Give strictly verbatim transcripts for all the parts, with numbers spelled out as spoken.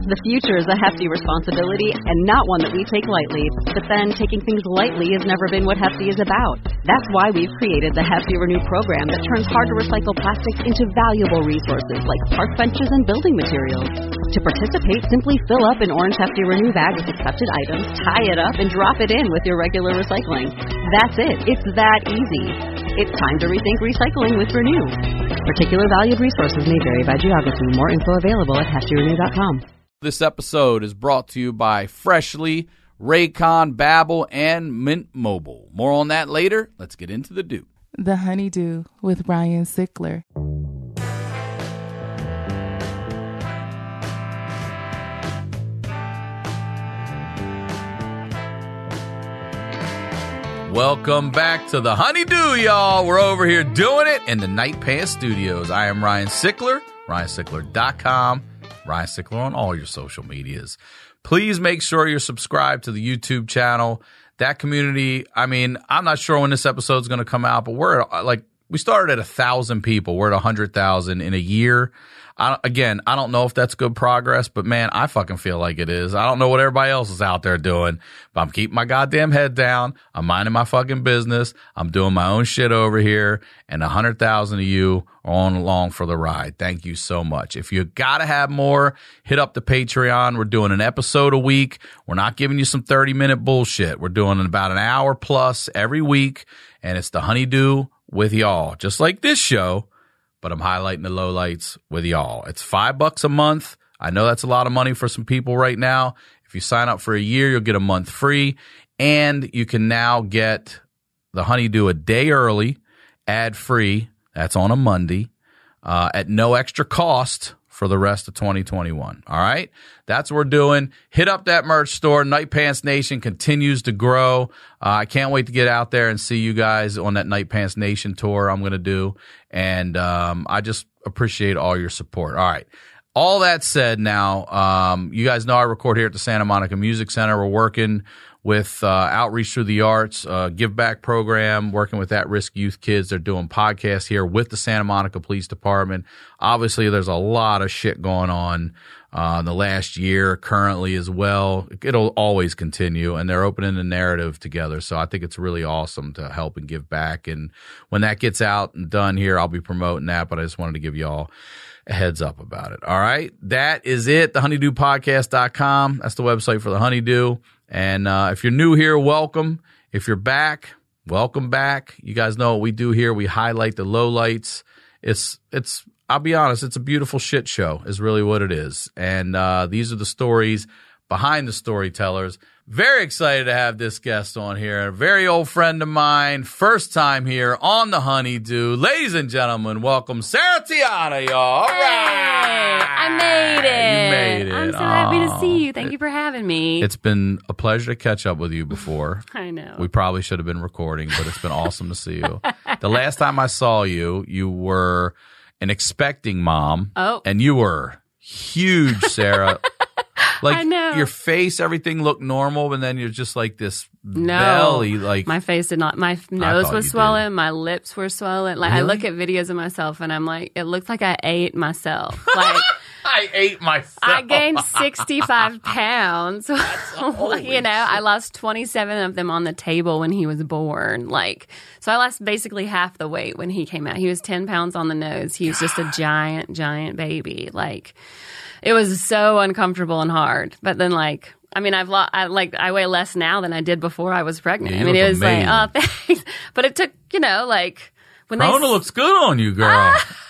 The future is a hefty responsibility and not one that we take lightly. But then, taking things lightly has never been what Hefty is about. That's why we've created the Hefty Renew program that turns hard-to-recycle plastics into valuable resources like park benches and building materials. To participate, simply fill up an orange Hefty Renew bag with accepted items, tie it up, and drop it in with your regular recycling. That's it. It's that easy. It's time to rethink recycling with Renew. Particular valued resources may vary by geography. More info available at hefty renew dot com. This episode is brought to you by Freshly, Raycon, Babbel, and Mint Mobile. More on that later. Let's get into the do. The Honeydew with Ryan Sickler. Welcome back to the Honeydew, y'all. We're over here doing it in the Night Pants Studios. I am Ryan Sickler, ryan sickler dot com. Ryan Sickler on all your social medias. Please make sure you're subscribed to the YouTube channel. That community, I mean, I'm not sure when this episode is going to come out, but we're at, like, we started at a thousand people. We're at a hundred thousand in a year. I, again, I don't know if that's good progress, but man, I fucking feel like it is. I don't know what everybody else is out there doing, but I'm keeping my goddamn head down. I'm minding my fucking business. I'm doing my own shit over here, and a hundred thousand of you are on along for the ride. Thank you so much. If you gotta have more, hit up the Patreon. We're doing an episode a week. We're not giving you some thirty minute bullshit. We're doing about an hour plus every week, and it's the Honeydew with y'all, just like this show. But I'm highlighting the lowlights with y'all. It's five bucks a month. I know that's a lot of money for some people right now. If you sign up for a year, you'll get a month free. And you can now get the Honeydew a day early, ad-free. That's on a Monday, uh, at no extra cost for the rest of twenty twenty-one. All right? That's what we're doing. Hit up that merch store. Night Pants Nation continues to grow. Uh, I can't wait to get out there and see you guys on that Night Pants Nation tour I'm going to do. And um, I just appreciate all your support. All right. All that said now, um, you guys know I record here at the Santa Monica Music Center. We're working with uh, Outreach Through the Arts, uh, Give Back program, working with at-risk youth kids. They're doing podcasts here with the Santa Monica Police Department. Obviously, there's a lot of shit going on uh, in the last year, currently as well. It'll always continue, and they're opening the narrative together. So I think it's really awesome to help and give back. And when that gets out and done here, I'll be promoting that, but I just wanted to give y'all a heads up about it. All right. That is it. the honeydew podcast dot com. That's the website for the Honeydew. And uh, if you're new here, welcome. If you're back, welcome back. You guys know what we do here. We highlight the lowlights. It's, it's, I'll be honest, it's a beautiful shit show is really what it is. And uh, these are the stories behind the storytellers. Very excited to have this guest on here. A very old friend of mine. First time here on the Honeydew. Ladies and gentlemen, welcome Sarah Tiana, y'all. All right. Hey, I made it. You made it. I'm so oh. happy to see you. Thank you for having me. It's been a pleasure to catch up with you before. I know. We probably should have been recording, but it's been awesome to see you. The last time I saw you, you were an expecting mom. Oh. And you were huge, Sarah. Like, I know. Your face, everything looked normal, and then you're just like this no, belly. Like my face did not. My nose was swollen. Did. My lips were swollen. Like really? I look at videos of myself, and I'm like, it looks like I ate myself. Like I ate myself. I gained sixty-five pounds. That's you know, I lost twenty-seven of them on the table when he was born. Like, so I lost basically half the weight when he came out. He was ten pounds on the nose. He was just a giant, giant baby. Like. It was so uncomfortable and hard. But then, like, I mean, I've lost, I, like, I weigh less now than I did before I was pregnant. Yeah, I mean, it was amazing. like, oh, thanks. But it took, you know, like, when Corona they. looks good on you, girl.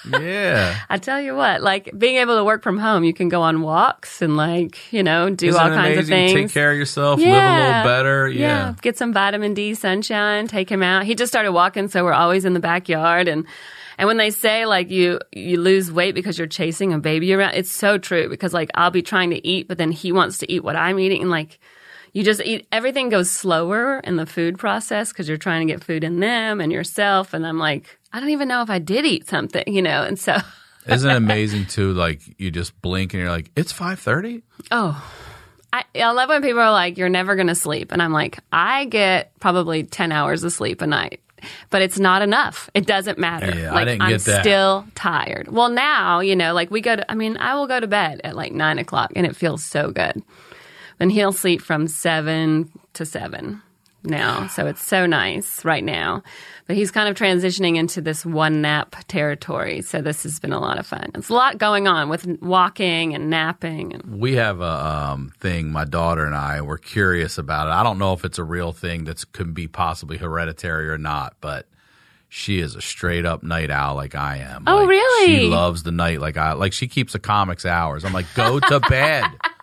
Yeah. I tell you what, like, being able to work from home, you can go on walks and, like, you know, do Isn't all it kinds amazing? of things. Take care of yourself, yeah. live a little better. Yeah. yeah. Get some vitamin D sunshine, take him out. He just started walking, so we're always in the backyard. And. And when they say, like, you, you lose weight because you're chasing a baby around, it's so true because, like, I'll be trying to eat, but then he wants to eat what I'm eating. And, like, you just eat, everything goes slower in the food process because you're trying to get food in them and yourself. And I'm like, I don't even know if I did eat something, you know? And so. Isn't it amazing, too, like, you just blink and you're like, it's five thirty? Oh. I, I love when people are like, you're never going to sleep. And I'm like, I get probably ten hours of sleep a night. but it's not enough. It doesn't matter. Yeah, like, I didn't I'm get that. still tired. Well, now, you know, like we go to, I mean, I will go to bed at like nine o'clock and it feels so good. Then he'll sleep from seven to seven now. So it's so nice right now. But he's kind of transitioning into this one nap territory. So this has been a lot of fun. It's a lot going on with walking and napping. And We have a um, thing, my daughter and I, we're curious about it. I don't know if it's a real thing that could be possibly hereditary or not, but she is a straight up night owl like I am. Oh, Like, really? She loves the night like I, like she keeps the comics hours. I'm like, go to bed.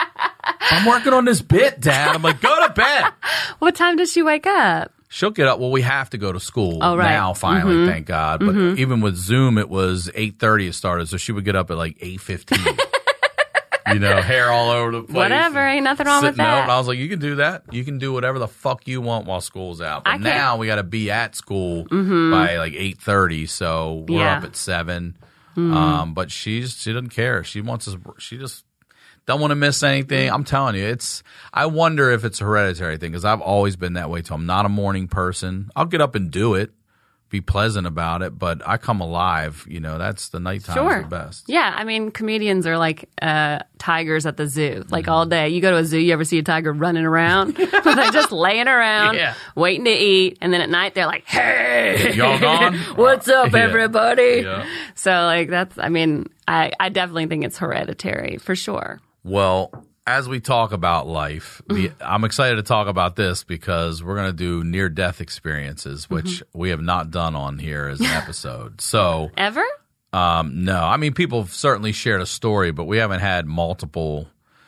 I'm working on this bit, Dad. I'm like, go to bed. What time does she wake up? She'll get up. Well, we have to go to school Oh, right. now, finally, Mhm. thank God. But Mhm. even with Zoom, it was eight thirty it started, so she would get up at like eight fifteen. You know, hair all over the place. Whatever, and ain't nothing wrong with sitting up. that. And I was like, you can do that. You can do whatever the fuck you want while school's out. I But can't- now we got to be at school Mhm. by like eight thirty, so we're Yeah. up at seven. Mhm. Um, but she's she doesn't care. She wants us. She just don't want to miss anything. I'm telling you, it's. I wonder if it's a hereditary thing because I've always been that way too. I'm not a morning person. I'll get up and do it, be pleasant about it, but I come alive. You know, that's the nighttime Sure. is the best. Yeah, I mean, comedians are like uh, tigers at the zoo, like all day. You go to a zoo, you ever see a tiger running around? They're just laying around, Yeah. waiting to eat, and then at night they're like, "Hey, Y'all gone? What's up, Yeah. everybody?" Yeah. So, like, that's. I mean, I, I definitely think it's hereditary for sure. Well, as we talk about life, the, I'm excited to talk about this because we're going to do near-death experiences, which Mm-hmm. we have not done on here as an episode. So, Ever? um, no, I mean, people have certainly shared a story, but we haven't had multiple.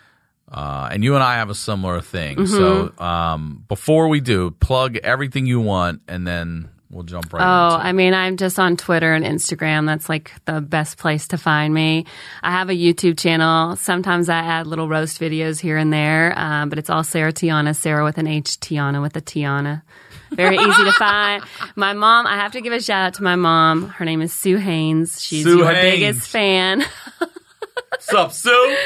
Uh, and you and I have a similar thing. Mm-hmm. So, um, before we do, plug everything you want, and then we'll jump right Oh, into it. I mean, I'm just on Twitter and Instagram. That's like the best place to find me. I have a YouTube channel. Sometimes I add little roast videos here and there, um, but it's all Sarah Tiana, Sarah with an H, Tiana with a Tiana. Very easy to find. My mom, I have to give a shout out to my mom. Her name is Sue Haynes. She's Sue your Haynes. biggest fan. What's up, Sue?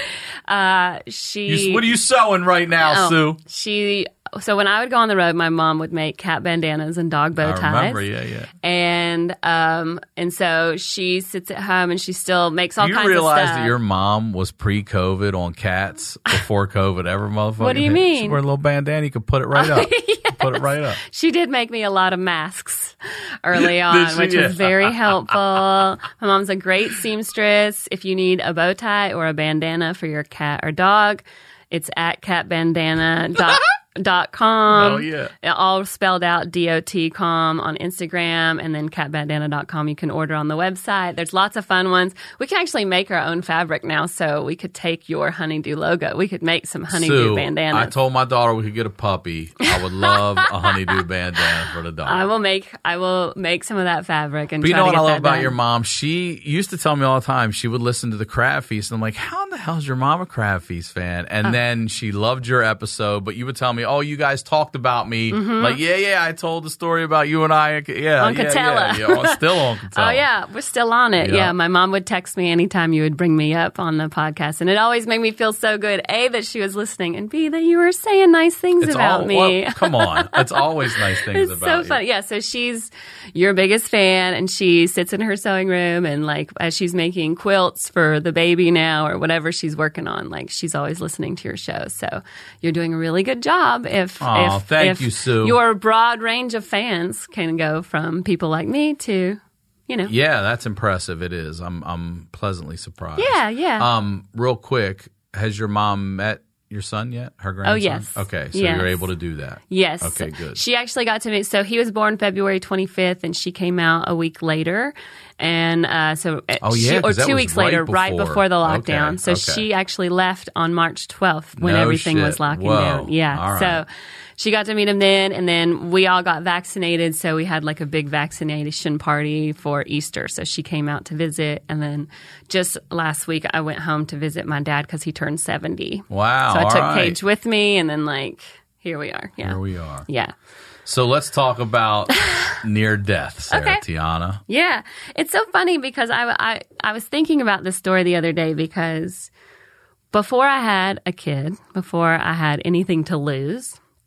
Uh, she. You, what are you sewing right now, Oh, Sue? She. So when I would go on the road, my mom would make cat bandanas and dog bow I ties. remember, yeah, yeah. And um, and so she sits at home and she still makes all you kinds of realize stuff. that your mom was pre-COVID on cats before COVID ever motherfucking What do you hit? mean? She wore a little bandana. You could put it right up. Yes. Put it right up. She did make me a lot of masks early on, Did she? which Yeah. was very helpful. My mom's a great seamstress. If you need a bow tie or a bandana for your cat or dog, it's at catbandana dot dot com. Oh, yeah. All spelled out D O T com on Instagram, and then cat bandana dot com. You can order on the website. There's lots of fun ones. We can actually make our own fabric now, so we could take your honeydew logo. We could make some honeydew Sue, bandanas. I told my daughter we could get a puppy. I would love a honeydew bandana for the dog. I will make I will make some of that fabric and But you try know to what get I love that about done. your mom? She used to tell me all the time she would listen to the Crab Feast, and I'm like, how in the hell is your mom a Crab Feast fan? And Oh. then she loved your episode, but you would tell me, oh, you guys talked about me. Like, yeah, yeah, I told the story about you and I. Yeah, Mm-hmm. On yeah, Catella. yeah, yeah. Oh, still on Catella. Oh yeah, we're still on it. Yeah. Yeah. my mom would text me anytime you would bring me up on the podcast, and it always made me feel so good. A, that she was listening, and B, that you were saying nice things It's about all, me. well, come on. It's always nice things It's about so you. funny. Yeah, so she's your biggest fan, and she sits in her sewing room, and like as she's making quilts for the baby now or whatever she's working on, like she's always listening to your show. So you're doing a really good job. If Aw, if, thank if you, Sue. Your broad range of fans can go from people like me to, you know, Yeah, that's impressive. It is. I'm I'm pleasantly surprised. yeah, yeah. Um, real quick, has your mom met your son yet? Her grandson? yes. Okay, so Yes. you're able to do that. Yes. Okay, good. She actually got to meet. So he was born February twenty-fifth, and she came out a week later, and uh, so Oh, she, yeah, or 'cause that two was weeks right later, right before. before the Okay, lockdown. So okay. she actually left on March twelfth when No everything shit. was locking Whoa. down. Yeah. All right. So she got to meet him then, and then we all got vaccinated. So we had like a big vaccination party for Easter. So she came out to visit, and then just last week I went home to visit my dad because he turned seventy. Wow. So I all took right. Paige with me, and then like here we are. Yeah. Here we are. Yeah. So let's talk about near death, Sarah Okay. Tiana. Yeah. It's so funny because I, I, I was thinking about this story the other day because before I had a kid, before I had anything to lose,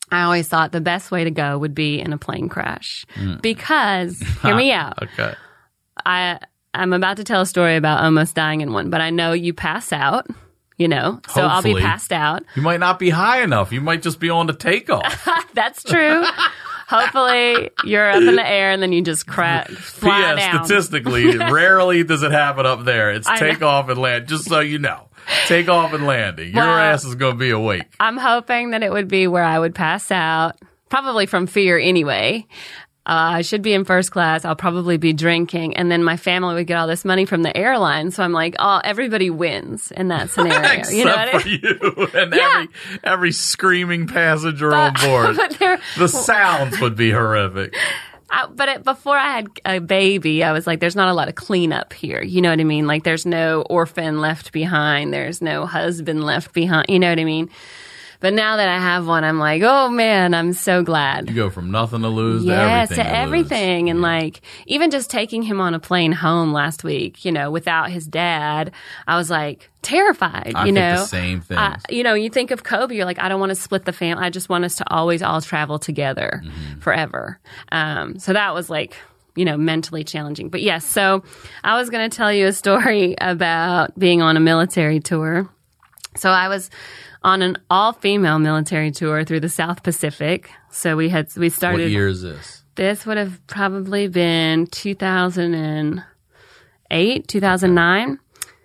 I always thought the best way to go would be in a plane crash. Mm. Because, hear me out. Okay. I, I'm about to tell a story about almost dying in one, but I know you pass out, you know, so Hopefully. I'll be passed out. You might not be high enough. You might just be on the takeoff. That's true. Hopefully, you're up in the air and then you just crash, fly P S down. Statistically, rarely does it happen up there. It's I takeoff and land, just so you know. Takeoff and landing. Your well, ass is going to be awake. I'm hoping that it would be where I would pass out, probably from fear anyway. Uh, I should be in first class. I'll probably be drinking. And then my family would get all this money from the airline. So I'm like, oh, everybody wins in that scenario. Except you know what for I mean? you and Yeah. every, every screaming passenger But- on board. but there- The sounds would be horrific. I, but it, before I had a baby, I was like, there's not a lot of cleanup here. You know what I mean? Like, there's no orphan left behind. There's no husband left behind. You know what I mean? But now that I have one, I'm like, oh man, I'm so glad. You go from nothing to lose yes, to everything to to lose. everything. And Yeah. like, even just taking him on a plane home last week, you know, without his dad, I was like terrified, I you think know. the same thing. Uh, you know, you think of Kobe, you're like, I don't want to split the family. I just want us to always all travel together Mm-hmm. forever. Um, so that was like, you know, mentally challenging. But yes, so I was going to tell you a story about being on a military tour. So I was on an all-female military tour through the South Pacific. So we had we started. What year is this? This would have probably been two thousand eight, two thousand nine.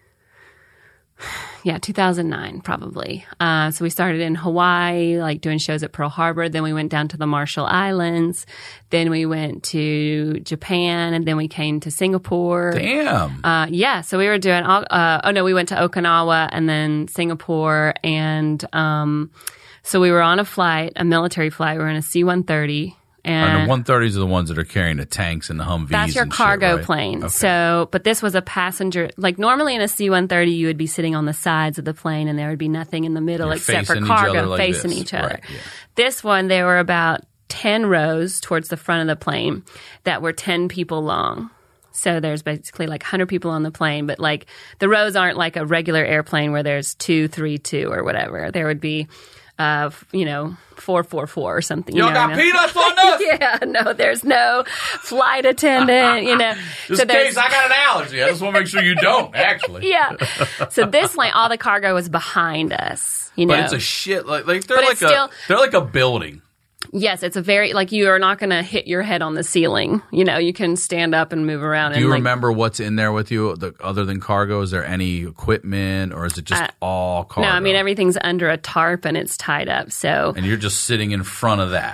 Yeah, two thousand nine, probably. Uh, so we started in Hawaii, like doing shows at Pearl Harbor. Then we went down to the Marshall Islands. Then we went to Japan, and then we came to Singapore. Damn. Uh, yeah, so we were doing all, uh, oh no, we went to Okinawa and then Singapore. And, um, so we were on a flight, a military flight. We were in a C one thirty. And And the one thirties are the ones that are carrying the tanks and the Humvees. that's your and cargo shit, right? plane. Okay. So, but this was a passenger, like normally in a C one thirty, you would be sitting on the sides of the plane and there would be nothing in the middle You're except for facing each cargo other like facing this. each other. Right, yeah. This one, there were about ten rows towards the front of the plane that were ten people long. So there's basically like one hundred people on the plane, but like the rows aren't like a regular airplane where there's two, three, two or whatever. There would be, uh, you know, four, four, four or something. Y'all you know, got you know? peanuts on us? Yeah, no, there's no flight attendant, you know. Just so in there's, case I got an allergy. I just want to make sure you don't, actually. yeah. So this lane, all the cargo was behind us, you know. But it's a shit, like, like they're But like it's a, still- they're like a building. Yes, it's a very, like, you are not going to hit your head on the ceiling. You know, you can stand up and move around. Do and you like, remember what's in there with you the, other than cargo? Is there any equipment or is it just Uh, all cargo? No, I mean, everything's under a tarp and it's tied up. So, And you're just sitting in front of that.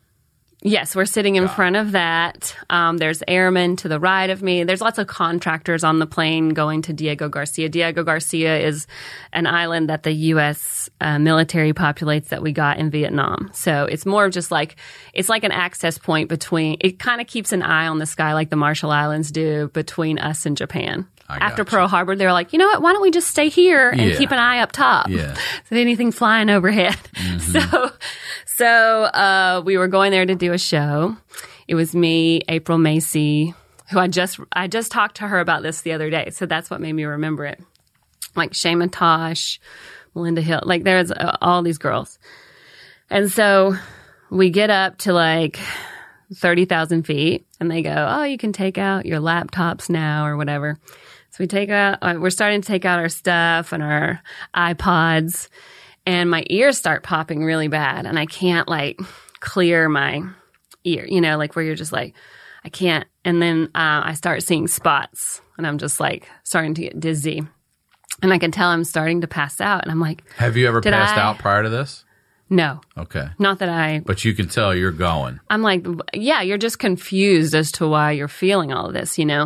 yes, we're sitting in front of that. Um, there's airmen to the right of me. There's lots of contractors on the plane going to Diego Garcia. Diego Garcia is an island that the U S uh, military populates that we got in Vietnam. So it's more of just like, it's like an access point between, it kind of keeps an eye on the sky like the Marshall Islands do between us and Japan. I After gotcha. Pearl Harbor, they were like, you know what, why don't we just stay here and Yeah. keep an eye up top? Yeah. So anything flying overhead. So, so uh, we were going there to do a show. It was me, April Macy, who I just I just talked to her about this the other day. So that's what made me remember it. Like Shayma Tosh, Melinda Hill, like there's uh, all these girls. And so we get up to like thirty thousand feet and they go, oh, you can take out your laptops now or whatever. So we take out, uh, we're starting to take out our stuff and our iPods, and my ears start popping really bad, and I can't like clear my ear, you know, like where you're just like, I can't. And then uh, I start seeing spots, and I'm just like starting to get dizzy, and I can tell I'm starting to pass out, and I'm like, Have you ever Did passed I- out prior to this? no, Okay. not that I. But you can tell you're going. I'm like, yeah, you're just confused as to why you're feeling all of this, you know?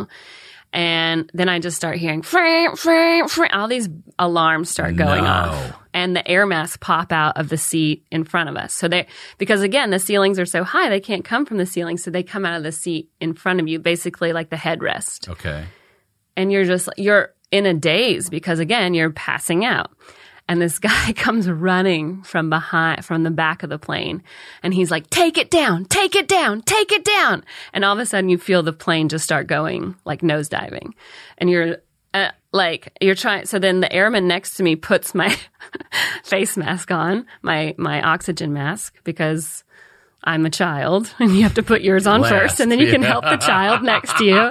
And then I just start hearing, free, free, free, all these alarms start going No. off. And the air masks pop out of the seat in front of us. So they, because again, the ceilings are so high, they can't come from the ceiling. So they come out of the seat in front of you, basically like the headrest. Okay. And you're just, you're in a daze because again, you're passing out. And this guy comes running from behind, from the back of the plane. And he's like, take it down, take it down, take it down. And all of a sudden you feel the plane just start going like nosediving. And you're Uh, like you're trying, so then the airman next to me puts my face mask on, my, my oxygen mask, because I'm a child and you have to put yours on Last, first and then you yeah. can help the child next to you.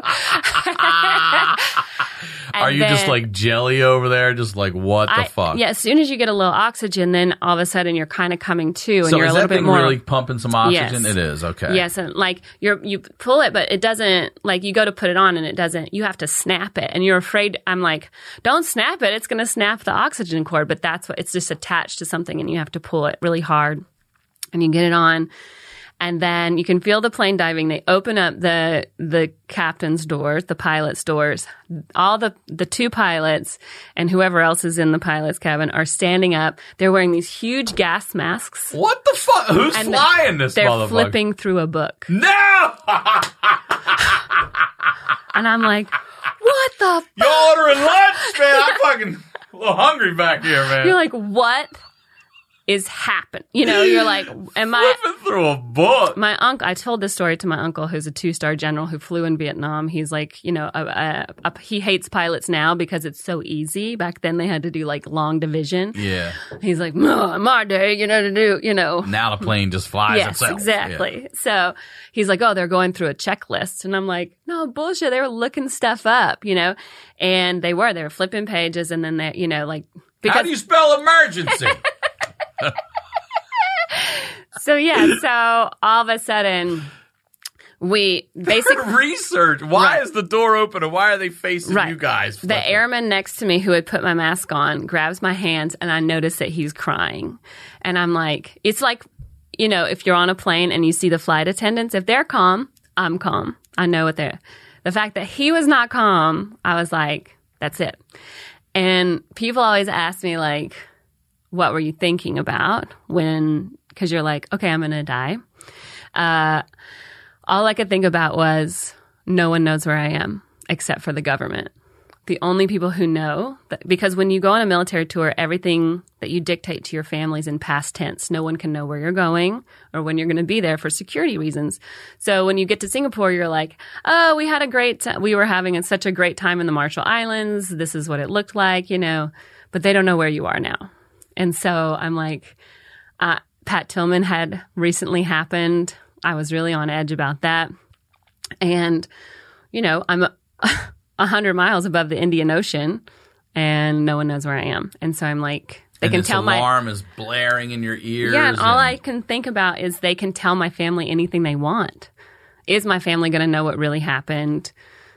Are you then, just like jelly over there? Just like, what the I, fuck? Yeah, as soon as you get a little oxygen, then all of a sudden you're kind of coming to, and so you're a is little that bit thing more really pumping some oxygen? Yes. It is, okay. Yes, and like you're you pull it, but it doesn't. Like you go to put it on, and it doesn't. You have to snap it, and you're afraid. I'm like, don't snap it; it's going to snap the oxygen cord. But that's what it's just attached to something, and you have to pull it really hard, and you get it on. And then you can feel the plane diving. They open up the the captain's doors, the pilot's doors. All the the two pilots and whoever else is in the pilot's cabin are standing up. They're wearing these huge gas masks. What the fuck? Who's And flying this They're motherfucker? flipping through a book. No! And I'm like, what the fuck? You're ordering lunch, man. I'm fucking a little hungry back here, man. You're like, what is happening? You know, you're like, am I... Flipping through a book. My uncle, I told this story to my uncle, who's a two-star general who flew in Vietnam. He's like, you know, a, a, a, he hates pilots now because it's so easy. Back then they had to do like long division. Yeah. He's like, no, my day, you know, to do, you know. Now the plane just flies Yes, itself. exactly. Yeah. So he's like, oh, they're going through a checklist. And I'm like, no, bullshit. They were looking stuff up, you know. And they were. They were flipping pages and then they, you know, like. Because, How do you spell emergency? So, yeah. So all of a sudden, we basically. Research. Why Right. is the door open and why are they facing Right. you guys? The flipping? airman next to me who had put my mask on grabs my hands and I notice that he's crying. And I'm like, it's like, you know, if you're on a plane and you see the flight attendants, if they're calm, I'm calm. I know what they're. The fact that he was not calm, I was like, that's it. And people always ask me, like, what were you thinking about when, because you're like, okay, I'm going to die. Uh, all I could think about was no one knows where I am except for the government. The only people who know, that, because when you go on a military tour, everything that you dictate to your family is in past tense. No one can know where you're going or when you're going to be there for security reasons. So when you get to Singapore, you're like, oh, we had a great, t- we were having such a great time in the Marshall Islands. This is what it looked like, you know, but they don't know where you are now. And so I'm like, uh, Pat Tillman had recently happened. I was really on edge about that. And, you know, I'm a, a hundred miles above the Indian Ocean and no one knows where I am. And so I'm like, they and can this tell my alarm is blaring in your ears. Yeah, and all and- I can think about is they can tell my family anything they want. Is my family going to know what really happened?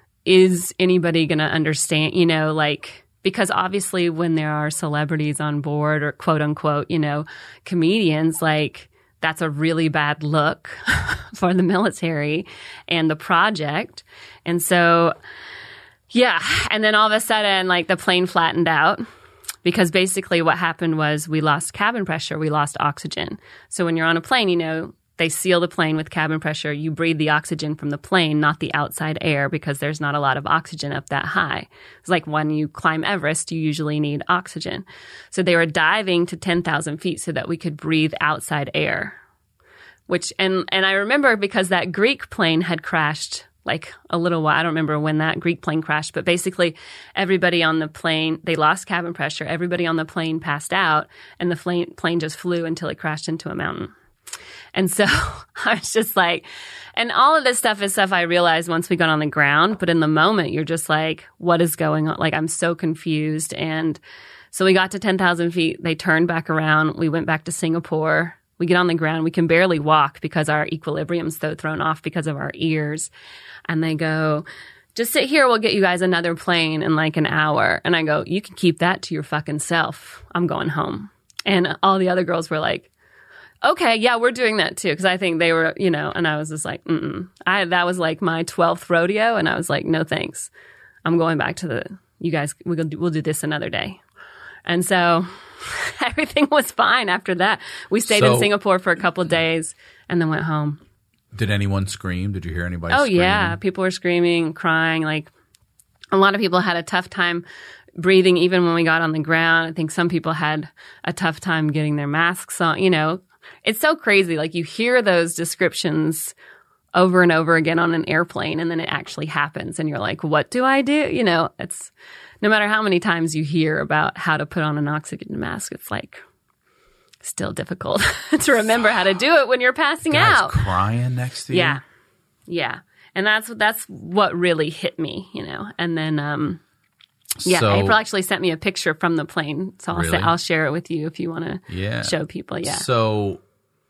Is anybody going to understand, you know, like, because obviously when there are celebrities on board or quote unquote, you know, comedians, like, that's a really bad look for the military and the project. And so, yeah. And then all of a sudden, like, the plane flattened out because basically what happened was we lost cabin pressure. We lost oxygen. So when you're on a plane, you know, they seal the plane with cabin pressure. You breathe the oxygen from the plane, not the outside air, because there's not a lot of oxygen up that high. It's like when you climb Everest, you usually need oxygen. So they were diving to ten thousand feet so that we could breathe outside air. Which, and, and I remember because that Greek plane had crashed like a little while. I don't remember when that Greek plane crashed, but basically everybody on the plane, they lost cabin pressure. Everybody on the plane passed out and the plane, plane just flew until it crashed into a mountain. And so I was just like, and all of this stuff is stuff I realized once we got on the ground. But in the moment, you're just like, what is going on? Like, I'm so confused. And so we got to ten thousand feet. They turned back around. We went back to Singapore. We get on the ground. We can barely walk because our equilibrium's so thrown off because of our ears. And they go, just sit here. We'll get you guys another plane in like an hour. And I go, you can keep that to your fucking self. I'm going home. And all the other girls were like, okay, yeah, we're doing that too. Because I think they were, you know, and I was just like, mm-mm. I, that was like my twelfth rodeo. And I was like, no, thanks. I'm going back to the, you guys, we'll do, we'll do this another day. And so everything was fine after that. We stayed So- in Singapore for a couple of days and then went home. Did anyone scream? Did you hear anybody Oh, screaming? yeah. People were screaming, crying. Like, a lot of people had a tough time breathing even when we got on the ground. I think some people had a tough time getting their masks on. You know, it's so crazy. Like, you hear those descriptions over and over again on an airplane, and then it actually happens, and you're like, what do I do? You know, it's no matter how many times you hear about how to put on an oxygen mask, it's like still difficult to remember how to do it when you're passing Guys out. Crying next to you. Yeah, yeah, and that's that's what really hit me, you know. And then, um, yeah, So- April actually sent me a picture from the plane, so I'll Really? say, I'll share it with you if you want to Yeah. show people. Yeah. So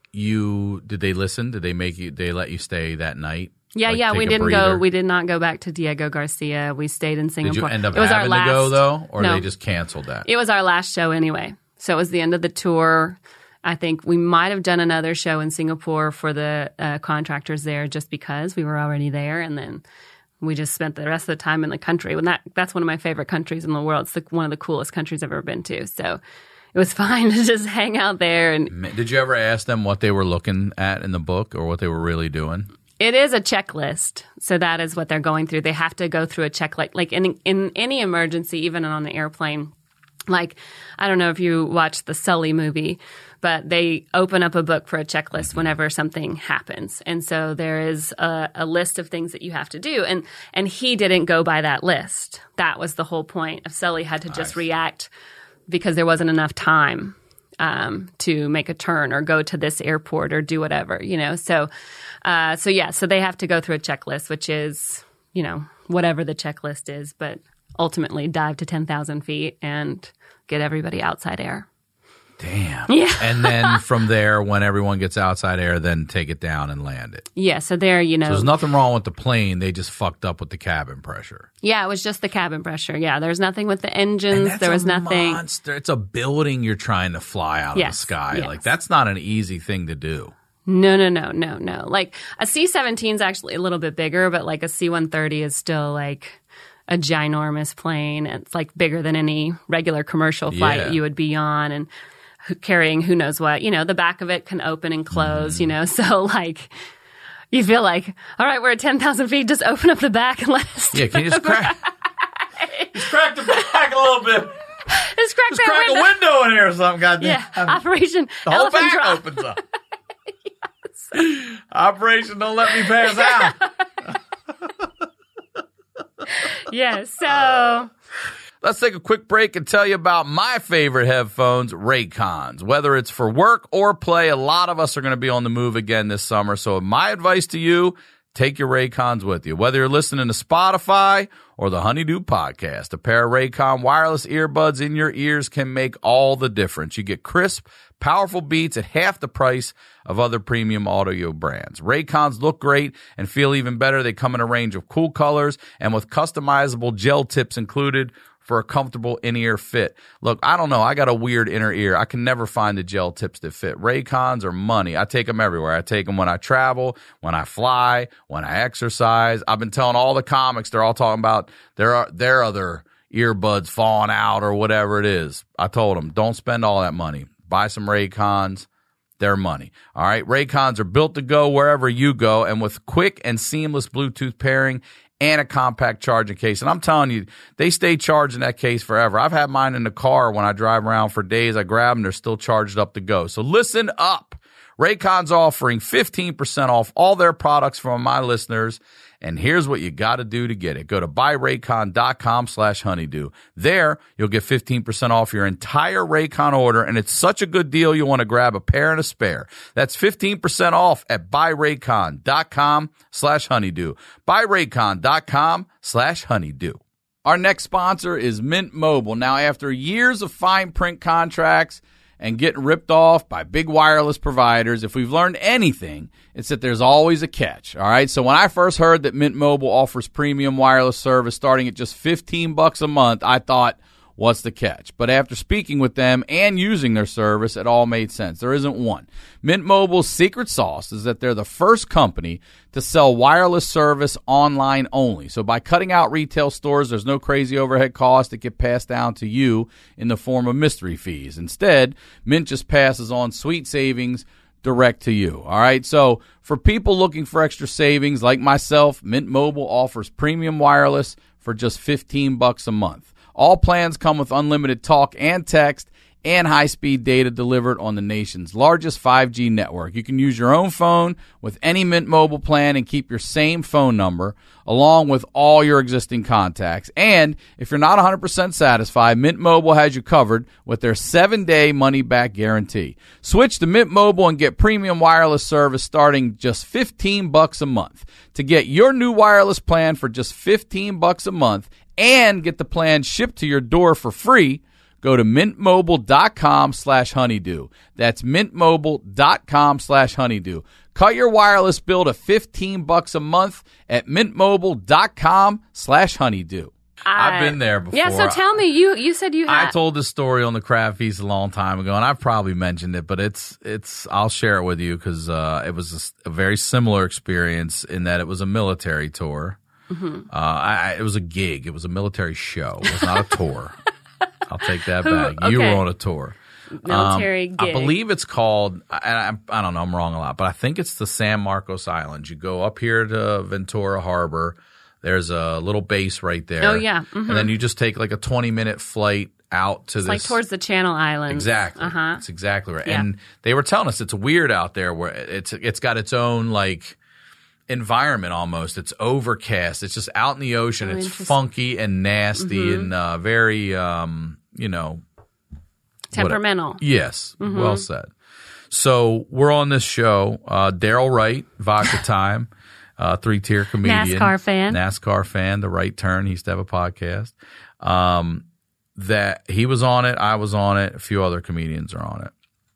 you did they listen? Did they make you? They let you stay that night? Yeah, Like, yeah, take we a didn't breather? go. We did not go back to Diego Garcia. We stayed in Did Singapore. you end up it was our having last, to go though, or no, they just canceled that? It was our last show anyway. So it was the end of the tour. I think we might have done another show in Singapore for the uh, contractors there, just because we were already there, and then we just spent the rest of the time in the country. When that that's one of my favorite countries in the world. It's the, one of the coolest countries I've ever been to. So it was fine to just hang out there. And Ma- Did you ever ask them what they were looking at in the book or what they were really doing? it is a checklist. So that is what they're going through. They have to go through a checklist. Like in in any emergency, even on the airplane. Like, I don't know if you watched the Sully movie, but they open up a book for a checklist whenever something happens. And so there is a, a list of things that you have to do. And and he didn't go by that list. That was the whole point of Sully had to just react because there wasn't enough time um, to make a turn or go to this airport or do whatever, you know. So, uh, so yeah, so they have to go through a checklist, which is, you know, whatever the checklist is, but ultimately dive to ten thousand feet and get everybody outside air. Damn. Yeah. And then from there, when everyone gets outside air, then take it down and land it. Yeah, so there, you know. So there's nothing wrong with the plane. They just fucked up with the cabin pressure. Yeah, it was just the cabin pressure. Yeah, there's nothing with the And engines. that's There was a nothing. monster. It's a building you're trying to fly out Yes, of the sky. yes. Like, that's not an easy thing to do. No, no, no, no, no. Like a C seventeen is actually a little bit bigger, but like a C one thirty is still like a ginormous plane. It's like bigger than any regular commercial flight Yeah. you would be on, and who- carrying who knows what. You know, the back of it can open and close, Mm. you know, so like you feel like, all right, we're at ten thousand feet, just open up the back and let us Yeah, can you just crack, just crack the back a little bit? just crack Just that crack window. a window in here or something, goddamn. Yeah, Operation The whole Elephant back Drop. opens up. Operation Don't Let Me Pass Out. Yeah, so Let's take a quick break and tell you about my favorite headphones, Raycons. Whether it's for work or play, a lot of us are going to be on the move again this summer. So my advice to you, take your Raycons with you. Whether you're listening to Spotify or the Honeydew podcast, a pair of Raycon wireless earbuds in your ears can make all the difference. You get crisp, powerful beats at half the price of other premium audio brands. Raycons look great and feel even better. They come in a range of cool colors and with customizable gel tips included for a comfortable in-ear fit. Look, I don't know. I got a weird inner ear. I can never find the gel tips that fit. Raycons are money. I take them everywhere. I take them when I travel, when I fly, when I exercise. I've been telling all the comics, they're all talking about their, their other earbuds falling out or whatever it is. I told them, don't spend all that money. Buy some Raycons. They're money. All right. Raycons are built to go wherever you go, and with quick and seamless Bluetooth pairing and a compact charging case. And I'm telling you, they stay charged in that case forever. I've had mine in the car when I drive around for days. I grab them. They're still charged up to go. So listen up. Raycon's offering fifteen percent off all their products from my listeners. And here's what you got to do to get it. Go to buyraycon.com slash honeydew. There, you'll get fifteen percent off your entire Raycon order, and it's such a good deal you'll want to grab a pair and a spare. That's fifteen percent off at buyraycon.com slash honeydew. buyraycon.com slash honeydew. Our next sponsor is Mint Mobile. Now, after years of fine print contracts and getting ripped off by big wireless providers, if we've learned anything, it's that there's always a catch, all right? So when I first heard that Mint Mobile offers premium wireless service starting at just fifteen bucks a month, I thought, what's the catch? But after speaking with them and using their service, it all made sense. There isn't one. Mint Mobile's secret sauce is that they're the first company to sell wireless service online only. So by cutting out retail stores, there's no crazy overhead costs that get passed down to you in the form of mystery fees. Instead, Mint just passes on sweet savings direct to you. All right. So for people looking for extra savings like myself, Mint Mobile offers premium wireless for just fifteen bucks a month. All plans come with unlimited talk and text and high-speed data delivered on the nation's largest five G network. You can use your own phone with any Mint Mobile plan and keep your same phone number along with all your existing contacts. And if you're not one hundred percent satisfied, Mint Mobile has you covered with their seven-day money-back guarantee. Switch to Mint Mobile and get premium wireless service starting just fifteen bucks a month. To get your new wireless plan for just fifteen bucks a month and get the plan shipped to your door for free, go to mintmobile.com slash honeydew. That's mintmobile.com slash honeydew. Cut your wireless bill to fifteen bucks a month at mintmobile.com slash honeydew. I've been there before. Yeah, so tell me, you you said you had. I told this story on the Crab Feast a long time ago, and I've probably mentioned it, but it's it's. I'll share it with you because uh, it was a, a very similar experience in that it was a military tour. Mm-hmm. Uh, I, it was a gig. It was a military show. It was not a tour. I'll take that back. Okay. You were on a tour. Military um, gig. I believe it's called, I, I, I don't know, I'm wrong a lot, but I think it's the San Marcos Islands. You go up here to Ventura Harbor. There's a little base right there. Oh, yeah. Mm-hmm. And then you just take like a twenty-minute flight out to it's this. like towards the Channel Islands. Exactly. Uh-huh. That's exactly right. Yeah. And they were telling us it's weird out there where it's it's got its own like environment almost. It's overcast. It's just out in the ocean. Oh, it's funky and nasty mm-hmm. and uh, very, um, you know. Temperamental. What, yes. Mm-hmm. Well said. So we're on this show. Uh, Daryl Wright, Vodka Time. Uh, three-tier comedian. NASCAR fan. NASCAR fan, The Right Turn. He used to have a podcast. Um, that he was on it. I was on it. A few other comedians are on it.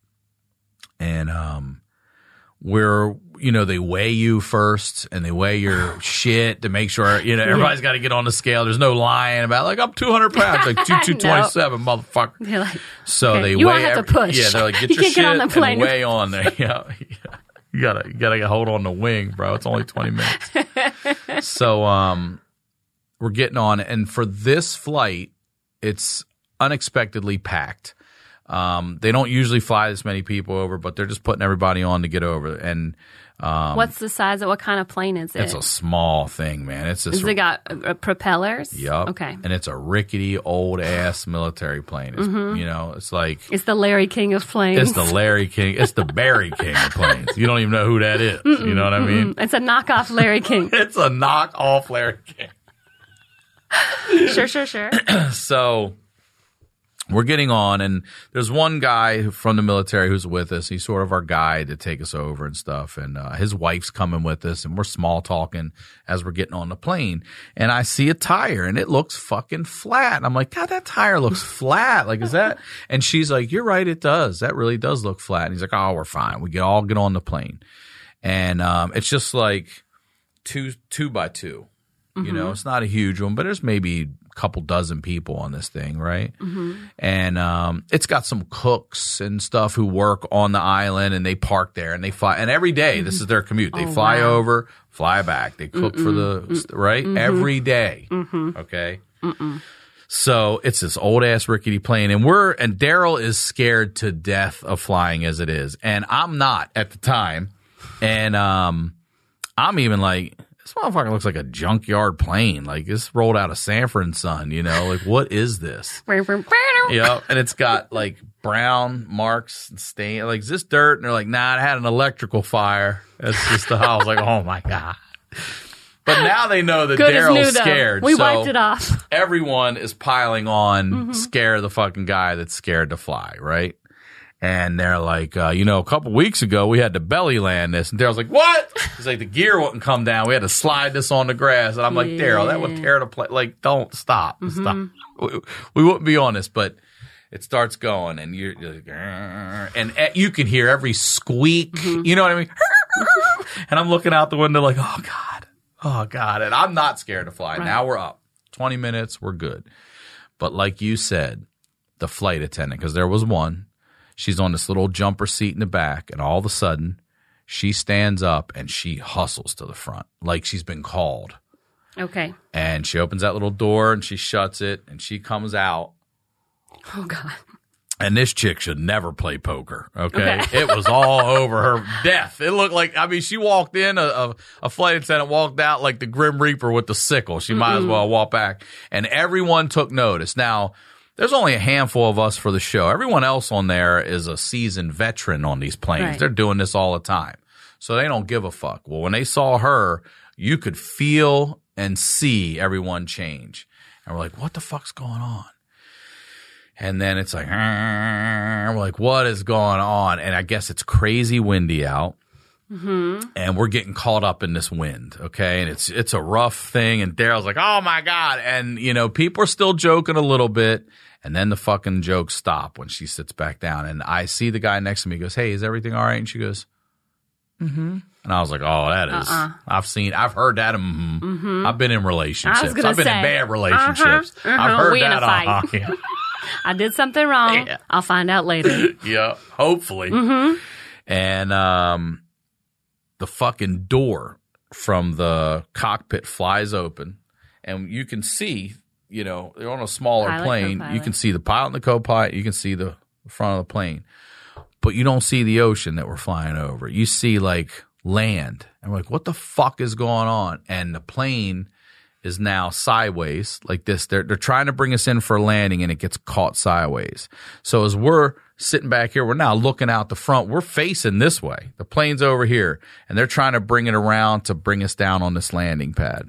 And um, we're, you know, they weigh you first and they weigh your shit to make sure, you know, everybody's got to get on the scale. There's no lying about, like, I'm two hundred pounds, like two twenty-seven, no. Motherfucker. They're like, so okay, they you weigh. won't have every, to push. Yeah, they're like, get you your can't shit get on the plane. and weigh on there. Yeah. You gotta, you gotta hold on the wing, bro. It's only twenty minutes. So, um, we're getting on, and for this flight, it's unexpectedly packed. Um, they don't usually fly this many people over, but they're just putting everybody on to get over. And um, what's the size of what kind of plane is it? It's a small thing, man. It's this. Has it got uh, propellers? Yup. Okay. And it's a rickety old ass military plane. It's, mm-hmm. You know, it's like it's the Larry King of planes. It's the Larry King. It's the Barry King of planes. You don't even know who that is. Mm-mm, you know what I mean? Mm-mm. It's a knockoff Larry King. It's a knockoff Larry King. Sure, sure, sure. So we're getting on, and there's one guy from the military who's with us. He's sort of our guide to take us over and stuff. And uh, his wife's coming with us, and we're small talking as we're getting on the plane. And I see a tire, and it looks fucking flat. And I'm like, God, that tire looks flat. Like, is that? And she's like, you're right, it does. That really does look flat. And he's like, oh, we're fine. We get all get on the plane, and um, it's just like two two by two. You know, it's not a huge one, but there's maybe a couple dozen people on this thing, right? Mm-hmm. And um, it's got some cooks and stuff who work on the island, and they park there, and they fly. And every day, mm-hmm. this is their commute. They oh, fly wow. over, fly back. They cook Mm-mm. for the, Mm-mm. right? Mm-hmm. Every day, mm-hmm. okay? Mm-mm. So it's this old-ass rickety plane, and we're and Daryl is scared to death of flying as it is. And I'm not at the time. And um, I'm even like, this motherfucker looks like a junkyard plane. Like, this rolled out of Sanford and Son, you know? Like, what is this? Yeah, and it's got, like, brown marks and stain. Like, is this dirt? And they're like, nah, it had an electrical fire. That's just the house. Like, oh, my God. But now they know that Daryl's scared. We so wiped it off. Everyone is piling on, mm-hmm. scare the fucking guy that's scared to fly, right? And they're like, uh, you know, a couple weeks ago, we had to belly land this. And Daryl's like, what? He's like, the gear wouldn't come down. We had to slide this on the grass. And I'm like, yeah. Daryl, that would tear the plane. Like, don't stop. Mm-hmm. Stop. We, we wouldn't be on this, but it starts going. And you're, you're like, and you can hear every squeak. Mm-hmm. You know what I mean? And I'm looking out the window like, oh, God. Oh, God. And I'm not scared to fly. Right. Now we're up. twenty minutes, we're good. But like you said, the flight attendant, because there was one. She's on this little jumper seat in the back, and all of a sudden, she stands up and she hustles to the front like she's been called. Okay. And she opens that little door and she shuts it, and she comes out. Oh, God. And this chick should never play poker, okay? okay. It was all over her death. It looked like, I mean, she walked in, a, a, a flight attendant walked out like the Grim Reaper with the sickle. She mm-hmm. might as well walk back. And everyone took notice. Now, there's only a handful of us for the show. Everyone else on there is a seasoned veteran on these planes. Right. They're doing this all the time. So they don't give a fuck. Well, when they saw her, you could feel and see everyone change. And we're like, what the fuck's going on? And then it's like, we're like, what is going on? And I guess it's crazy windy out. Mm-hmm. And we're getting caught up in this wind, okay? And it's it's a rough thing. And Daryl's like, oh, my God. And, you know, people are still joking a little bit. And then the fucking jokes stop when she sits back down. And I see the guy next to me goes, hey, is everything all right? And she goes, mm-hmm. And I was like, oh, that is, uh-uh. I've seen, I've heard that. Mm-hmm. Mm-hmm. I've been in relationships. I've been say, in bad relationships. Uh-huh, uh-huh. I've heard we that. In a fight. Uh-huh. I did something wrong. Yeah. I'll find out later. Yeah, hopefully. Mm-hmm. And um, the fucking door from the cockpit flies open, and you can see, you know, they're on a smaller pilot, plane. co-pilot. You can see the pilot and the co-pilot. You can see the front of the plane. But you don't see the ocean that we're flying over. You see, like, land. And we're like, what the fuck is going on? And the plane is now sideways like this. They're they're trying to bring us in for a landing, and it gets caught sideways. So as we're sitting back here, we're now looking out the front. We're facing this way. The plane's over here, and they're trying to bring it around to bring us down on this landing pad.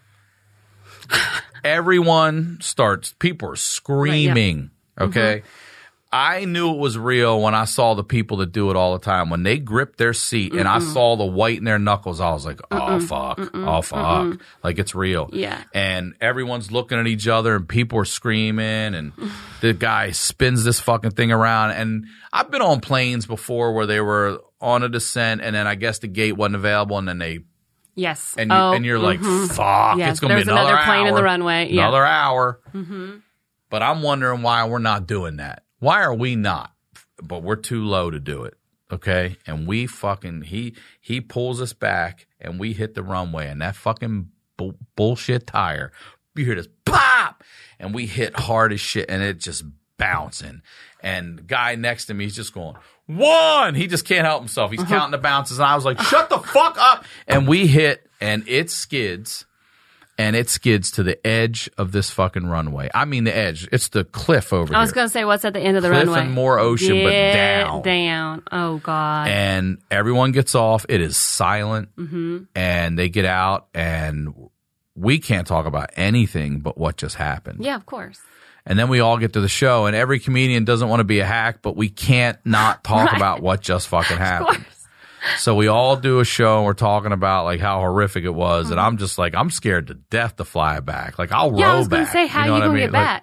Everyone starts, people are screaming, right, yeah. Okay? Mm-hmm. I knew it was real when I saw the people that do it all the time. When they gripped their seat, mm-mm, and I saw the white in their knuckles, I was like, oh, mm-mm, fuck, mm-mm, oh, fuck. Mm-mm. Like, it's real. Yeah. And everyone's looking at each other, and people are screaming, and the guy spins this fucking thing around. And I've been on planes before where they were on a descent, and then I guess the gate wasn't available, and then they Yes. And, you, oh, and you're mm-hmm. like, fuck, yes, it's going to be there's another, another plane hour, in the runway. Yeah. Another hour. Mm-hmm. But I'm wondering why we're not doing that. Why are we not? But we're too low to do it. Okay. And we fucking, he, he pulls us back, and we hit the runway, and that fucking bu- bullshit tire, you hear this pop, and we hit hard as shit, and it just bouncing. And the guy next to me, he's just going, one. He just can't help himself. He's uh-huh. counting the bounces. And I was like, shut the fuck up. And we hit, and it skids, and it skids to the edge of this fucking runway. I mean, the edge. It's the cliff over here. I was going to say, what's at the end of the cliff runway? Cliff and more ocean, Get but down. down. Oh, God. And everyone gets off. It is silent. Mm-hmm. And they get out, and we can't talk about anything but what just happened. Yeah, of course. And then we all get to the show, and every comedian doesn't want to be a hack, but we can't not talk right. about what just fucking happened. So we all do a show, and we're talking about like how horrific it was, mm-hmm. and I'm just like, I'm scared to death to fly back. Like, I'll yeah, row back. I was going to say, how you know you going I mean? to get back? Like,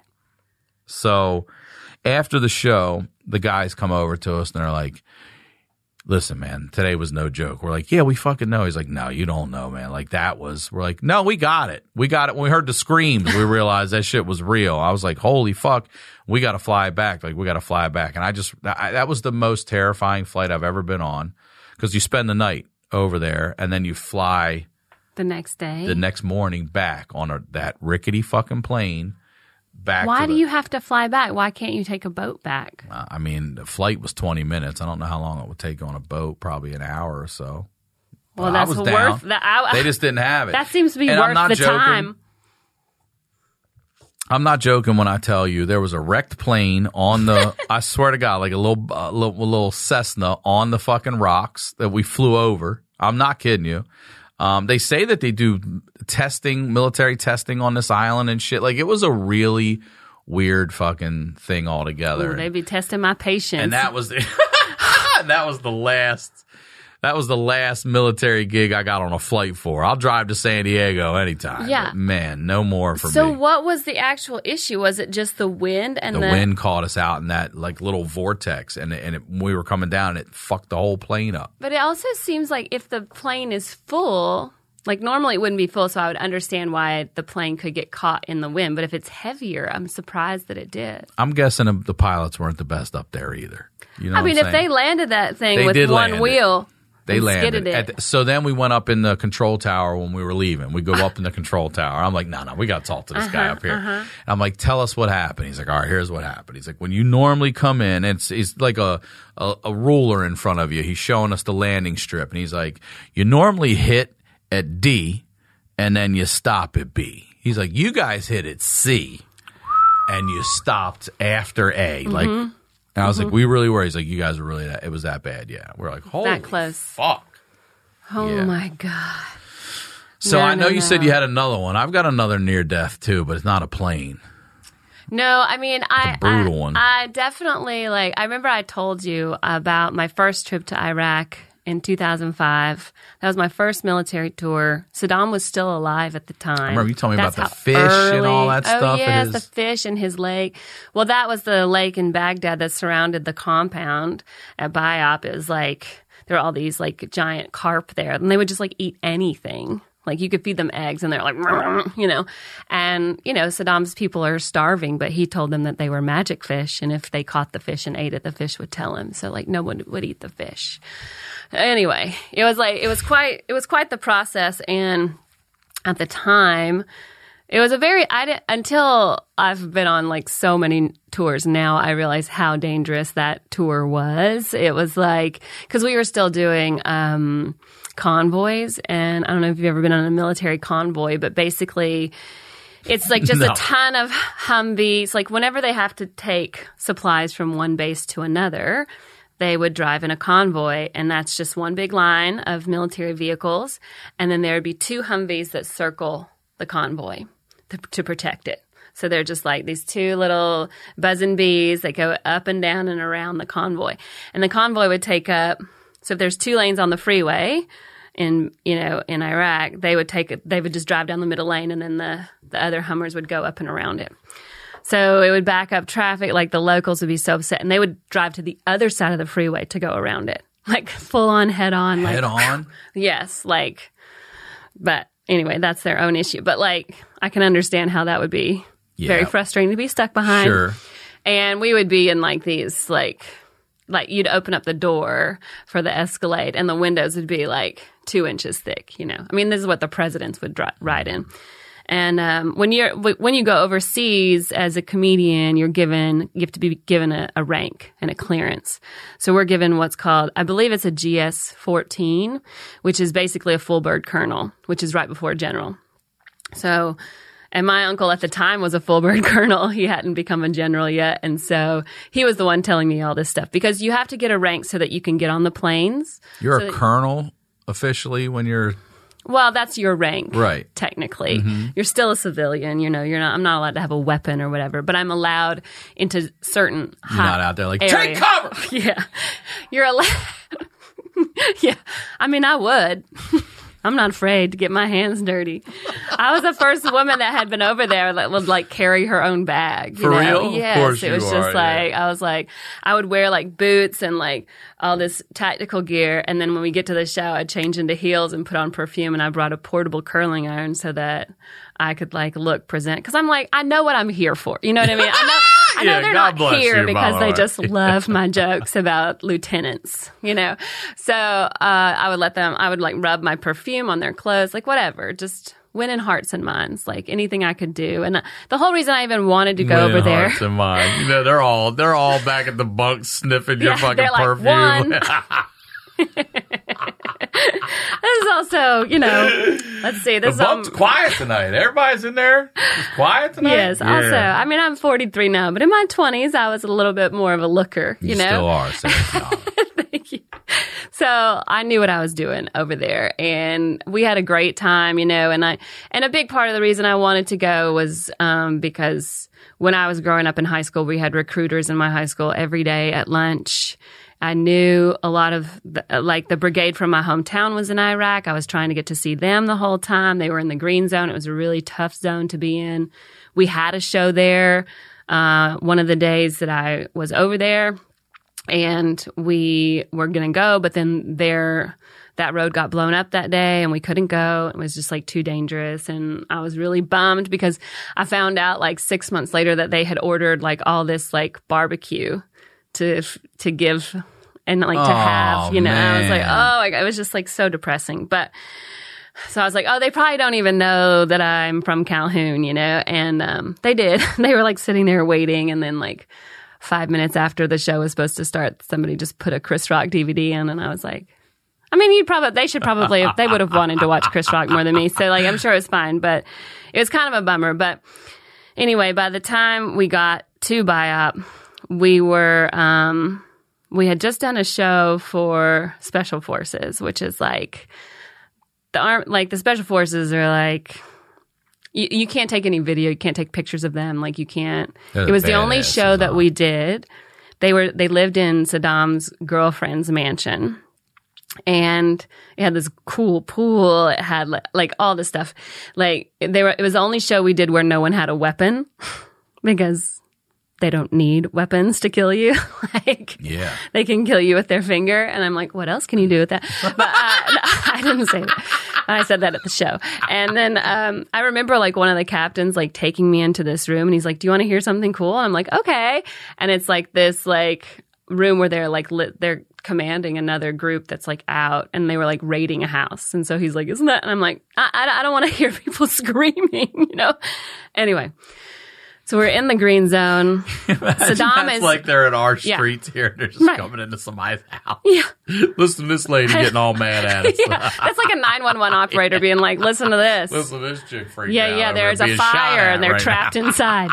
so after the show, the guys come over to us, and they're like, listen, man, today was no joke. We're like, yeah, we fucking know. He's like, no, you don't know, man. Like, that was, we're like, no, we got it. We got it. When we heard the screams, we realized that shit was real. I was like, holy fuck, we got to fly back. Like, we got to fly back. And I just, I, that was the most terrifying flight I've ever been on, because you spend the night over there, and then you fly the next day, the next morning back on a, that rickety fucking plane. Back Why to do the, you have to fly back? Why can't you take a boat back? Uh, I mean, the flight was twenty minutes. I don't know how long it would take on a boat, probably an hour or so. Well, but that's I was worth down. the hour. They just didn't have it. That seems to be and worth I'm not the joking. time. I'm not joking when I tell you there was a wrecked plane on the, I swear to God, like a little, uh, little, little Cessna on the fucking rocks that we flew over. I'm not kidding you. Um, they say that they do testing, military testing on this island and shit. Like, it was a really weird fucking thing altogether. Ooh, they be testing my patience. And that was the, that was the last, that was the last military gig I got on a flight for. I'll drive to San Diego anytime. Yeah. But man, no more for so me. So what was the actual issue? Was it just the wind and the, the wind caught us out in that like little vortex, and and it, when we were coming down, it fucked the whole plane up. But it also seems like if the plane is full, like normally it wouldn't be full, so I would understand why the plane could get caught in the wind. But if it's heavier, I'm surprised that it did. I'm guessing the pilots weren't the best up there either. You know I mean, what I'm if saying? they landed that thing They with did one land wheel. It. They landed. It. At the, so then we went up in the control tower when we were leaving. We go up in the control tower. I'm like, no, no, we got to talk to this uh-huh, guy up here. Uh-huh. And I'm like, tell us what happened. He's like, all right, here's what happened. He's like, when you normally come in, it's, it's like a, a, a ruler in front of you. He's showing us the landing strip. And he's like, you normally hit at D and then you stop at B. He's like, you guys hit at C. and you stopped after A. Mm-hmm. Like, and I was mm-hmm. like, we really were. He's like, you guys were really that. It was that bad. Yeah, we're like, holy that close. Fuck. Oh yeah. my god. So no, I know no, you no. said you had another one. I've got another near death too, but it's not a plane. No, I mean, I, a brutal I, one. I definitely like. I remember I told you about my first trip to Iraq in two thousand five. That was my first military tour. Saddam was still alive at the time. I remember you told me That's about the how fish early, and all that oh, stuff. Oh yes, his... the fish in his lake. Well, that was the lake in Baghdad that surrounded the compound at Biop. It was like there were all these like giant carp there, and they would just like eat anything. Like you could feed them eggs and they're like, you know, and, you know, Saddam's people are starving, but he told them that they were magic fish. And if they caught the fish and ate it, the fish would tell him. So like no one would eat the fish. Anyway, it was like, it was quite, it was quite the process. And at the time, it was a very, I didn't, until I've been on like so many tours now, I realize how dangerous that tour was. It was like, cause we were still doing, um, convoys, and I don't know if you've ever been on a military convoy, but basically it's like just no. a ton of Humvees. Like whenever they have to take supplies from one base to another, they would drive in a convoy, and that's just one big line of military vehicles, and then there would be two Humvees that circle the convoy to, to protect it. So they're just like these two little buzzing bees that go up and down and around the convoy, and the convoy would take up. So if there's two lanes on the freeway in, you know, in Iraq, they would take it, they would just drive down the middle lane, and then the, the other Hummers would go up and around it. So it would back up traffic. Like the locals would be so upset, and they would drive to the other side of the freeway to go around it, like full on, head on, head like, on. Yes, like. But anyway, that's their own issue. But like, I can understand how that would be yeah. very frustrating to be stuck behind. Sure. And we would be in like these like. Like you'd open up the door for the Escalade, and the windows would be like two inches thick. You know, I mean, this is what the presidents would dri- ride in. And um, when you're when you go overseas as a comedian, you're given you have to be given a, a rank and a clearance. So we're given what's called, I believe it's a G S fourteen, which is basically a full bird colonel, which is right before general. So. And my uncle at the time was a full bird colonel. He hadn't become a general yet. And so he was the one telling me all this stuff, because you have to get a rank so that you can get on the planes. You're so a that, colonel officially when you're... Well, that's your rank. Right. Technically. Mm-hmm. You're still a civilian. You know, you're not, I'm not allowed to have a weapon or whatever, but I'm allowed into certain You're not out there like, area. take cover! Yeah. You're allowed. Yeah. I mean, I would. I'm not afraid to get my hands dirty. I was the first woman that had been over there that would like carry her own bag. You For know? real? Yes. Of course it was you just are, like, yeah. I was like, I would wear like boots and like all this tactical gear. And then when we get to the show, I'd change into heels and put on perfume. And I brought a portable curling iron so that I could like look, present. Cause I'm like, I know what I'm here for. You know what I mean? I know. I know Yeah, they're God not bless here you, because Mama. they just love my jokes about lieutenants, you know? So, uh, I would let them, I would like rub my perfume on their clothes, like whatever, just winning hearts and minds, like anything I could do. And uh, the whole reason I even wanted to go Winning over there. Hearts and minds. You know, they're all, they're all back at the bunk sniffing your Yeah, fucking they're like, perfume. one. This is also, you know, let's see. The This is um, bunk's quiet tonight. Everybody's in there. It's quiet tonight. Yes. Yeah. Also, I mean, I'm forty-three now, but in my twenties, I was a little bit more of a looker. You, You know, still are. So it's not. Thank you. So I knew what I was doing over there, and we had a great time, you know, and I, and a big part of the reason I wanted to go was, um, because when I was growing up in high school, we had recruiters in my high school every day at lunch. I knew a lot of, the, like, the brigade from my hometown was in Iraq. I was trying to get to see them the whole time. They were in the green zone. It was a really tough zone to be in. We had a show there, uh, one of the days that I was over there. And we were going to go, but then there, that road got blown up that day and we couldn't go. It was just like too dangerous. And I was really bummed because I found out like six months later that they had ordered like all this like barbecue to, to give and like to Oh, have, you know, I was like, man. oh, like, it was just like so depressing. But so I was like, oh, they probably don't even know that I'm from Calhoun, you know? And, um, they did. They were like sitting there waiting, and then like, Five minutes after the show was supposed to start, somebody just put a Chris Rock D V D in, and I was like, I mean, you'd probably, they should probably, they would have wanted to watch Chris Rock more than me. So like, I'm sure it was fine, but it was kind of a bummer. But Anyway, by the time we got to B I O P, we were, um, we had just done a show for Special Forces, which is like the arm, like the Special Forces are like, you, you can't take any video, you can't take pictures of them, like you can't. They're it was the badass, only show that huh? we did. They were they lived in Saddam's girlfriend's mansion. And it had this cool pool. It had like, like all this stuff. Like they were, it was the only show we did where no one had a weapon because they don't need weapons to kill you. Like Yeah. they can kill you with their finger. And I'm like, what else can you do with that? But uh, I didn't say that. I said that at the show. And then um, I remember like one of the captains like taking me into this room and he's like, do you want to hear something cool? And I'm like, okay. And it's like this like room where they're like lit, they're commanding another group that's like out and they were like raiding a house. And so he's like, isn't that? And I'm like, I, I, I don't want to hear people screaming, you know? Anyway. So we're in the green zone. Saddam That's is like they're in our Yeah. streets here. They're just Right. coming into somebody's house. Yeah. Listen to this lady getting all mad at us. Yeah, that's like a nine one one operator being like, listen to this. Listen to this chick freak Yeah, out yeah, over there's a being shot fire at and they're right trapped now. inside.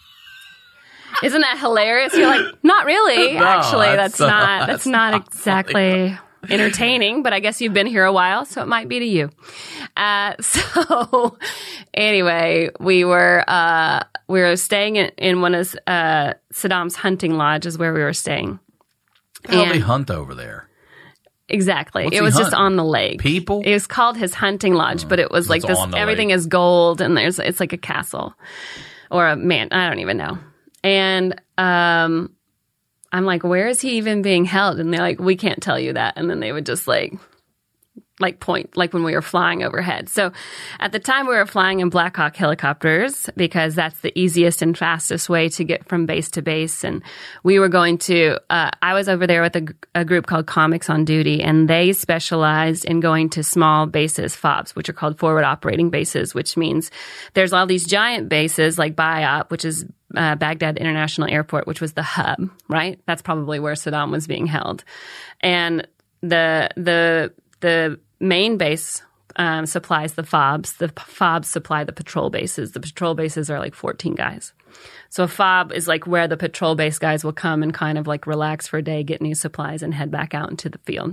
Isn't that hilarious? You're like, not really. No, Actually, that's, that's, uh, not that's that's not not exactly entertaining, but I guess you've been here a while, so it might be to you. Uh, so anyway, we were uh, we were staying in, in one of uh, Saddam's hunting lodges where we were staying. How do they And- hunt over there? Exactly. What's it he was just hunting? on the lake. People? It was called his hunting lodge, but it was like it's this, on the everything lake. is gold and there's, it's like a castle or a man. I don't even know. And, um, I'm like, where is he even being held? And they're like, we can't tell you that. And then they would just like, like point, like when we were flying overhead. So at the time we were flying in Black Hawk helicopters because that's the easiest and fastest way to get from base to base. And we were going to, uh, I was over there with a, a group called Comics on Duty, and they specialized in going to small bases, F O Bs, which are called forward operating bases, which means there's all these giant bases like B I O P, which is uh, Baghdad International Airport, which was the hub, right? That's probably where Saddam was being held. And the, the, the, main base um, supplies the F O Bs. The F O Bs supply the patrol bases. The patrol bases are like fourteen guys. So a F O B is like where the patrol base guys will come and kind of like relax for a day, get new supplies, and head back out into the field.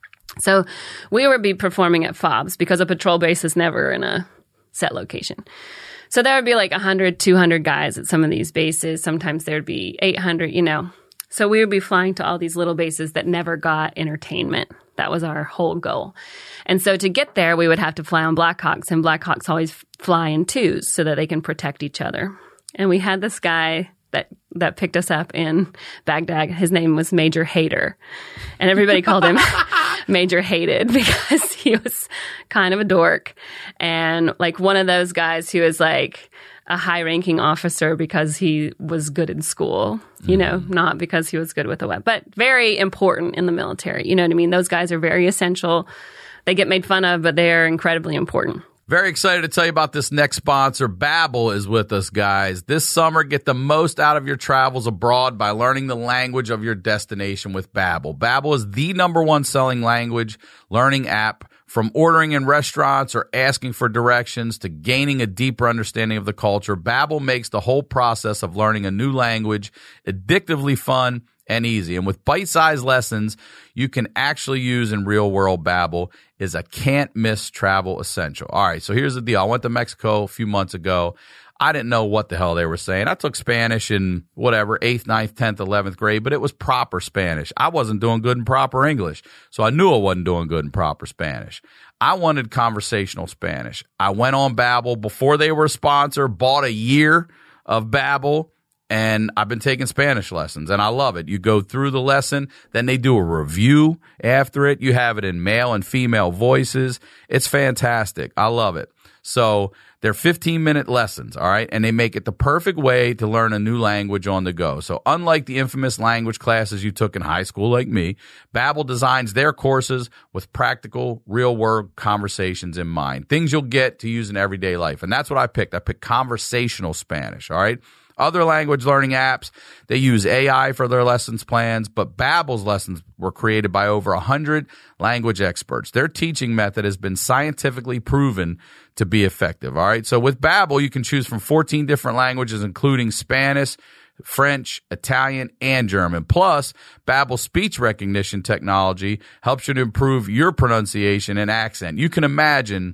So we would be performing at F O Bs because a patrol base is never in a set location. So there would be like one hundred, two hundred guys at some of these bases. Sometimes there'd be eight hundred, you know. So we would be flying to all these little bases that never got entertainment. That was our whole goal. And so to get there, we would have to fly on Black Hawks, and Black Hawks always fly in twos so that they can protect each other. And we had this guy that, that picked us up in Baghdad. His name was Major Hater. And everybody called him Major Hated because he was kind of a dork. And like one of those guys who is like a high-ranking officer because he was good in school, you know, not because he was good with a weapon, but very important in the military. You know what I mean? Those guys are very essential. They get made fun of, but they're incredibly important. Very excited to tell you about this next sponsor. Babbel is with us, guys. This summer, get the most out of your travels abroad by learning the language of your destination with Babbel. Babbel is the number one selling language learning app. From ordering in restaurants or asking for directions to gaining a deeper understanding of the culture, Babbel makes the whole process of learning a new language addictively fun and easy. And with bite-sized lessons you can actually use in real-world, Babbel is a can't-miss travel essential. All right, so here's the deal. I went to Mexico a few months ago. I didn't know what the hell they were saying. I took Spanish in whatever, eighth, ninth, tenth, eleventh grade, but it was proper Spanish. I wasn't doing good in proper English, so I knew I wasn't doing good in proper Spanish. I wanted conversational Spanish. I went on Babbel before they were a sponsor, bought a year of Babbel, and I've been taking Spanish lessons, and I love it. You go through the lesson, then they do a review after it. You have it in male and female voices. It's fantastic. I love it. So they're fifteen-minute lessons, all right? And they make it the perfect way to learn a new language on the go. So unlike the infamous language classes you took in high school like me, Babbel designs their courses with practical, real-world conversations in mind, things you'll get to use in everyday life. And that's what I picked. I picked conversational Spanish, all right? other language learning apps, they use A I for their lessons plans, but Babbel's lessons were created by over one hundred language experts. Their teaching method has been scientifically proven to be effective. All right. So with Babbel, you can choose from fourteen different languages, including Spanish, French, Italian, and German. Plus, Babbel's speech recognition technology helps you to improve your pronunciation and accent. You can imagine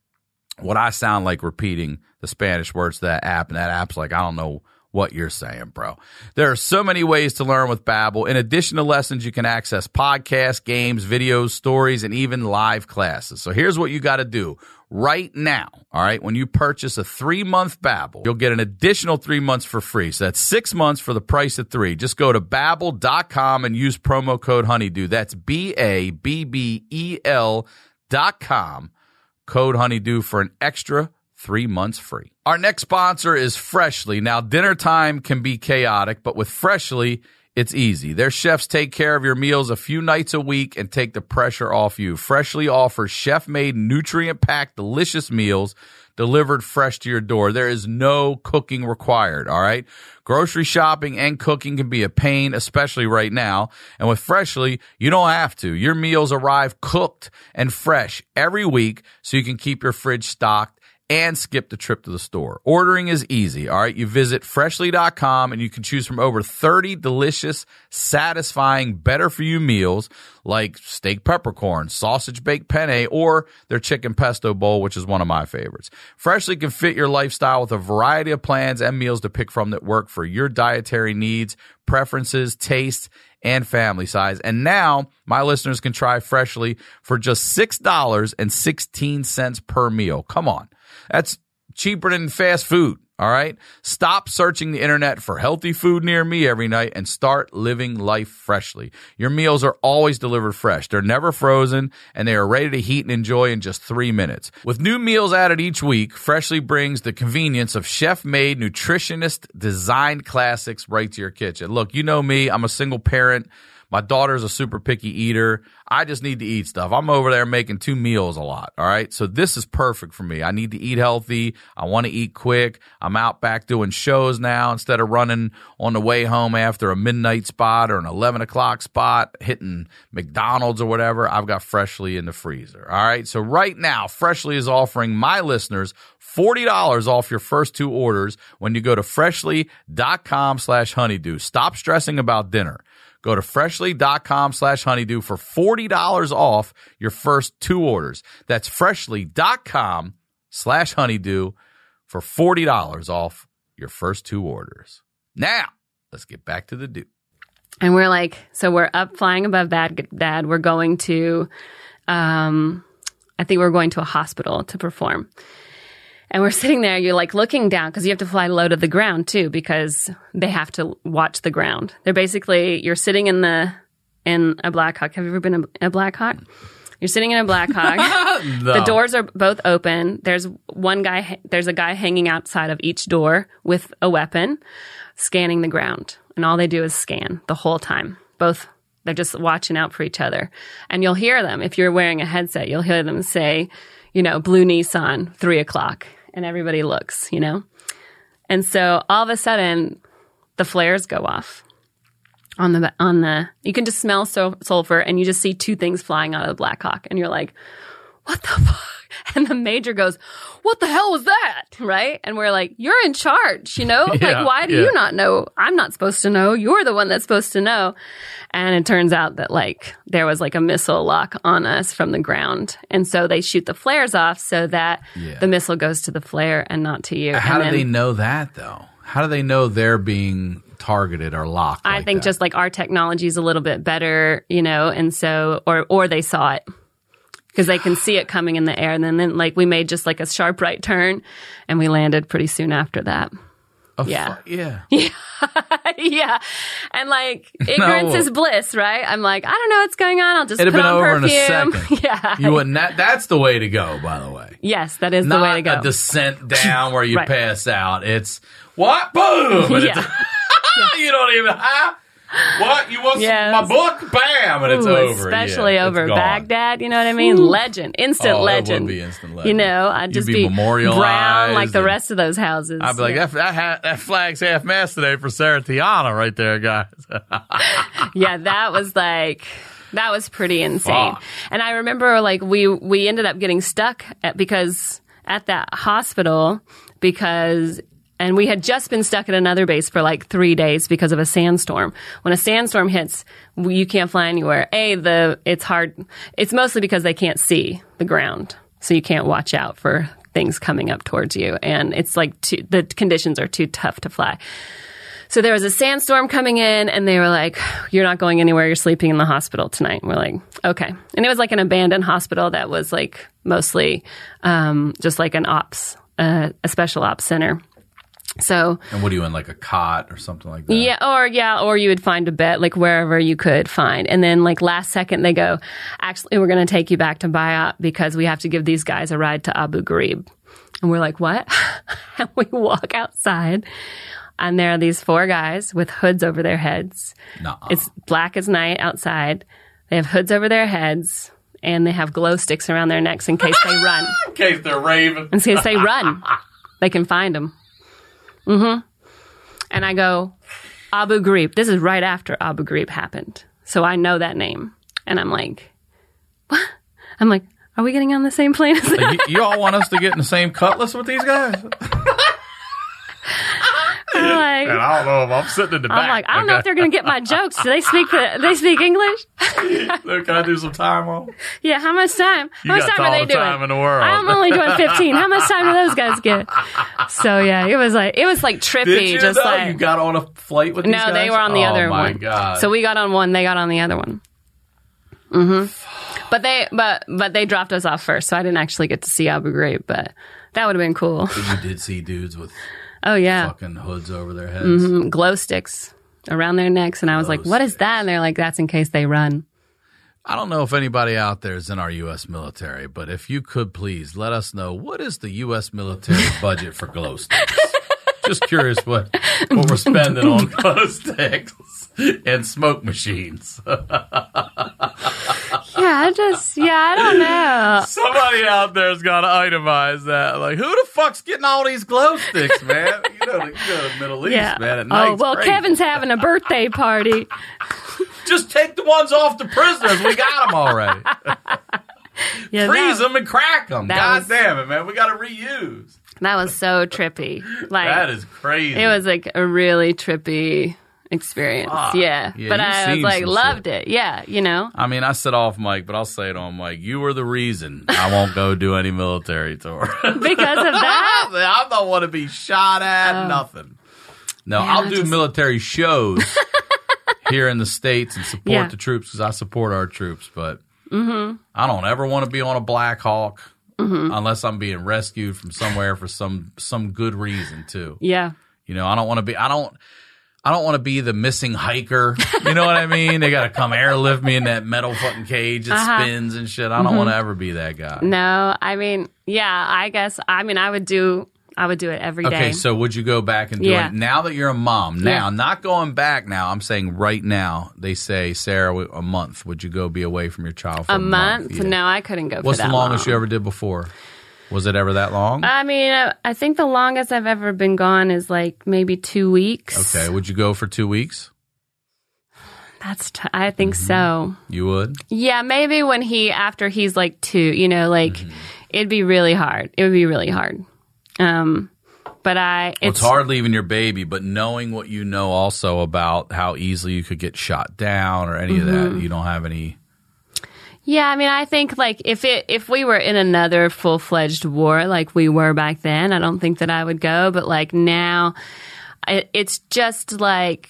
what I sound like repeating the Spanish words to that app, and that app's like, I don't know what you're saying, bro. There are so many ways to learn with Babbel. In addition to lessons, you can access podcasts, games, videos, stories, and even live classes. So here's what you got to do right now. All right. When you purchase a three month Babbel, you'll get an additional three months for free. So that's six months for the price of three. Just go to babbel dot com and use promo code Honeydew. That's B A B B E L dot com. Code Honeydew for an extra three months free. Our next sponsor is Freshly. Now, dinner time can be chaotic, but with Freshly, it's easy. Their chefs take care of your meals a few nights a week and take the pressure off you. Freshly offers chef-made, nutrient-packed, delicious meals delivered fresh to your door. There is no cooking required, all right? Grocery shopping and cooking can be a pain, especially right now. And with Freshly, you don't have to. Your meals arrive cooked and fresh every week so you can keep your fridge stocked and skip the trip to the store. Ordering is easy, all right? You visit freshly dot com and you can choose from over thirty delicious, satisfying, better-for-you meals like steak peppercorn, sausage baked penne, or their chicken pesto bowl, which is one of my favorites. Freshly can fit your lifestyle with a variety of plans and meals to pick from that work for your dietary needs, preferences, tastes, and family size. And now my listeners can try Freshly for just six dollars and sixteen cents per meal. Come on. That's cheaper than fast food, all right? Stop searching the internet for healthy food near me every night and start living life freshly. Your meals are always delivered fresh. They're never frozen, and they are ready to heat and enjoy in just three minutes. With new meals added each week, Freshly brings the convenience of chef-made, nutritionist-designed classics right to your kitchen. Look, you know me. I'm a single parent. My daughter's a super picky eater. I just need to eat stuff. I'm over there making two meals a lot, all right? So this is perfect for me. I need to eat healthy. I want to eat quick. I'm out back doing shows now instead of running on the way home after a midnight spot or an eleven o'clock spot, hitting McDonald's or whatever. I've got Freshly in the freezer, all right? So right now, Freshly is offering my listeners forty dollars off your first two orders when you go to freshly dot com slash honeydew. Stop stressing about dinner. Go to freshly dot com slash honeydew for forty dollars off your first two orders. That's freshly dot com slash honeydew for forty dollars off your first two orders. Now, let's get back to the do. And we're like, so we're up flying above Baghdad. We're going to, um, I think we're going to a hospital to perform. And we're sitting there, you're like looking down because you have to fly low to the ground too because they have to watch the ground. They're basically, you're sitting in the, in a Black Hawk. Have you ever been in a Black Hawk? You're sitting in a Black Hawk. No. The doors are both open. There's one guy, there's a guy hanging outside of each door with a weapon, scanning the ground. And all they do is scan the whole time. Both, they're just watching out for each other. And you'll hear them, if you're wearing a headset, you'll hear them say, you know, blue Nissan, three o'clock. And everybody looks, you know? And so all of a sudden, the flares go off on the, on the, you can just smell so, sulfur and you just see two things flying out of the Black Hawk. And you're like, what the fuck? And the major goes, what the hell was that? Right? And we're like, you're in charge, you know? Yeah, like, why do yeah. you not know? I'm not supposed to know. You're the one that's supposed to know. And it turns out that like there was like a missile lock on us from the ground. And so they shoot the flares off so that yeah. the missile goes to the flare and not to you. How and do then, they know that though? How do they know they're being targeted or locked? I like think that? just like our technology is a little bit better, you know, and so, or, or they saw it. Because they can see it coming in the air. And then, then, like, we made just, like, a sharp right turn, and we landed pretty soon after that. Oh, yeah. Fu- yeah. Yeah. yeah. And, like, ignorance No. is bliss, right? I'm like, I don't know what's going on. I'll just It'd put have been on over perfume. in a second. yeah. You wouldn't. That, that's the way to go, by the way. Yes, that is Not the way to go. a descent down where you Right. pass out. It's, what? Boom! And Yeah. it's, you don't even, huh? What? You want Yes. some, my book? Bam! And it's Ooh, over. Especially Yeah, over it's gone. Baghdad, you know what I mean? Legend. Instant Oh, it legend. would be instant legend. You know, I'd You'd just be be, memorialized brown like the and- rest of those houses. I'd be like, yeah. that, that, ha- that flag's half mast today for Sarah Tiana right there, guys. Yeah, that was like that was pretty insane. Fuck. And I remember like we we ended up getting stuck at, because at that hospital because and we had just been stuck at another base for like three days because of a sandstorm. When a sandstorm hits, you can't fly anywhere. A, the it's hard. It's mostly because they can't see the ground, so you can't watch out for things coming up towards you, and it's like too, the conditions are too tough to fly. So there was a sandstorm coming in, and they were like, "You're not going anywhere. You're sleeping in the hospital tonight." And we're like, "Okay." And it was like an abandoned hospital that was like mostly um, just like an ops, uh, a special ops center. So And what are you in, like a cot or something like that? yeah, or yeah, or you would find a bed like wherever you could find, and then like last second they go, "Actually, we're going to take you back to Bayat because we have to give these guys a ride to Abu Ghraib." And we're like, "What?" And we walk outside. And there are these four guys with hoods over their heads. Nuh-uh. It's black as night outside. They have hoods over their heads, and they have glow sticks around their necks in case they run. In case they're raving. In case they run, they can find them. Mm-hmm. And I go, Abu Ghraib. This is right after Abu Ghraib happened. So I know that name. And I'm like, what? I'm like, are we getting on the same plane as them? you, you all want us to get in the same cutlass with these guys? I'm like, And I don't know if I'm sitting in the back. I'm like, I don't know okay? if they're going to get my jokes. Do they speak the, they speak English? Can I do some time on? Yeah, how much time? You How much got time are all they the doing? time in the world. I'm only doing fifteen. How much time do those guys get? So yeah, it was like it was like trippy. Did you just though? like You got on a flight with these no, guys? they were on the oh, other my one. God. So we got on one, they got on the other one. Mm-hmm. But they but but they dropped us off first, so I didn't actually get to see Abu Ghraib, but that would have been cool. But you did see dudes with Oh yeah, fucking hoods over their heads. mm-hmm. Glow sticks around their necks, and I was Glow like, "What is sticks. that?" And they're like, "That's in case they run." I don't know if anybody out there is in our U S military, but if you could please let us know, what is the U S military budget for glow sticks? Just curious what, what we're spending on glow sticks and smoke machines. Yeah, I just yeah, I don't know. Somebody out there's got to itemize that. Like, who the fuck's getting all these glow sticks, man? You know, the, you know, the Middle East, Yeah. man. At night, Oh well, crazy. Kevin's having a birthday party. Just take the ones off the prisoners. We got them already. Yeah, Freeze that, them and crack them. that God was- damn it, man. We got to reuse. that was so trippy. Like That is crazy. it was like a really trippy experience. Fuck. Yeah. Yeah, But you've I was seen like some loved shit. it. Yeah, you know. I mean, I said off mic, but I'll say it on mic. You were the reason I won't go do any military tour. Because of that. I don't want to be shot at, nothing. No, Yeah, I'll I do just- military shows here in the States and support Yeah. the troops because I support our troops. But mm-hmm. I don't ever want to be on a Black Hawk Mm-hmm. unless I'm being rescued from somewhere for some some good reason too. Yeah. You know, I don't want to be. I don't. I don't want to be the missing hiker. You know what I mean? They got to come airlift me in that metal fucking cage that Uh-huh. spins and shit. I don't want to ever be that guy. No, I mean, yeah, I guess I mean I would do I would do it every day. Okay, so would you go back and do Yeah. it now that you're a mom? Now, Yeah. not going back now. I'm saying right now. They say, Sarah, a month. Would you go be away from your child for a, a month? Yeah. No, I couldn't go What's for that the longest long. you ever did before? Was it ever that long? I mean, I, I think the longest I've ever been gone is like maybe two weeks. Okay, would you go for two weeks? That's t- I think Mm-hmm. so. You would? Yeah, maybe when he after he's like two, you know, like Mm-hmm. it'd be really hard. It would be really hard. Um, but I Well, it's, it's hard leaving your baby, but knowing what you know also about how easily you could get shot down or any of Mm-hmm. that, you don't have any. Yeah, I mean, I think like if it if we were in another full fledged war like we were back then, I don't think that I would go. But like now, it, it's just like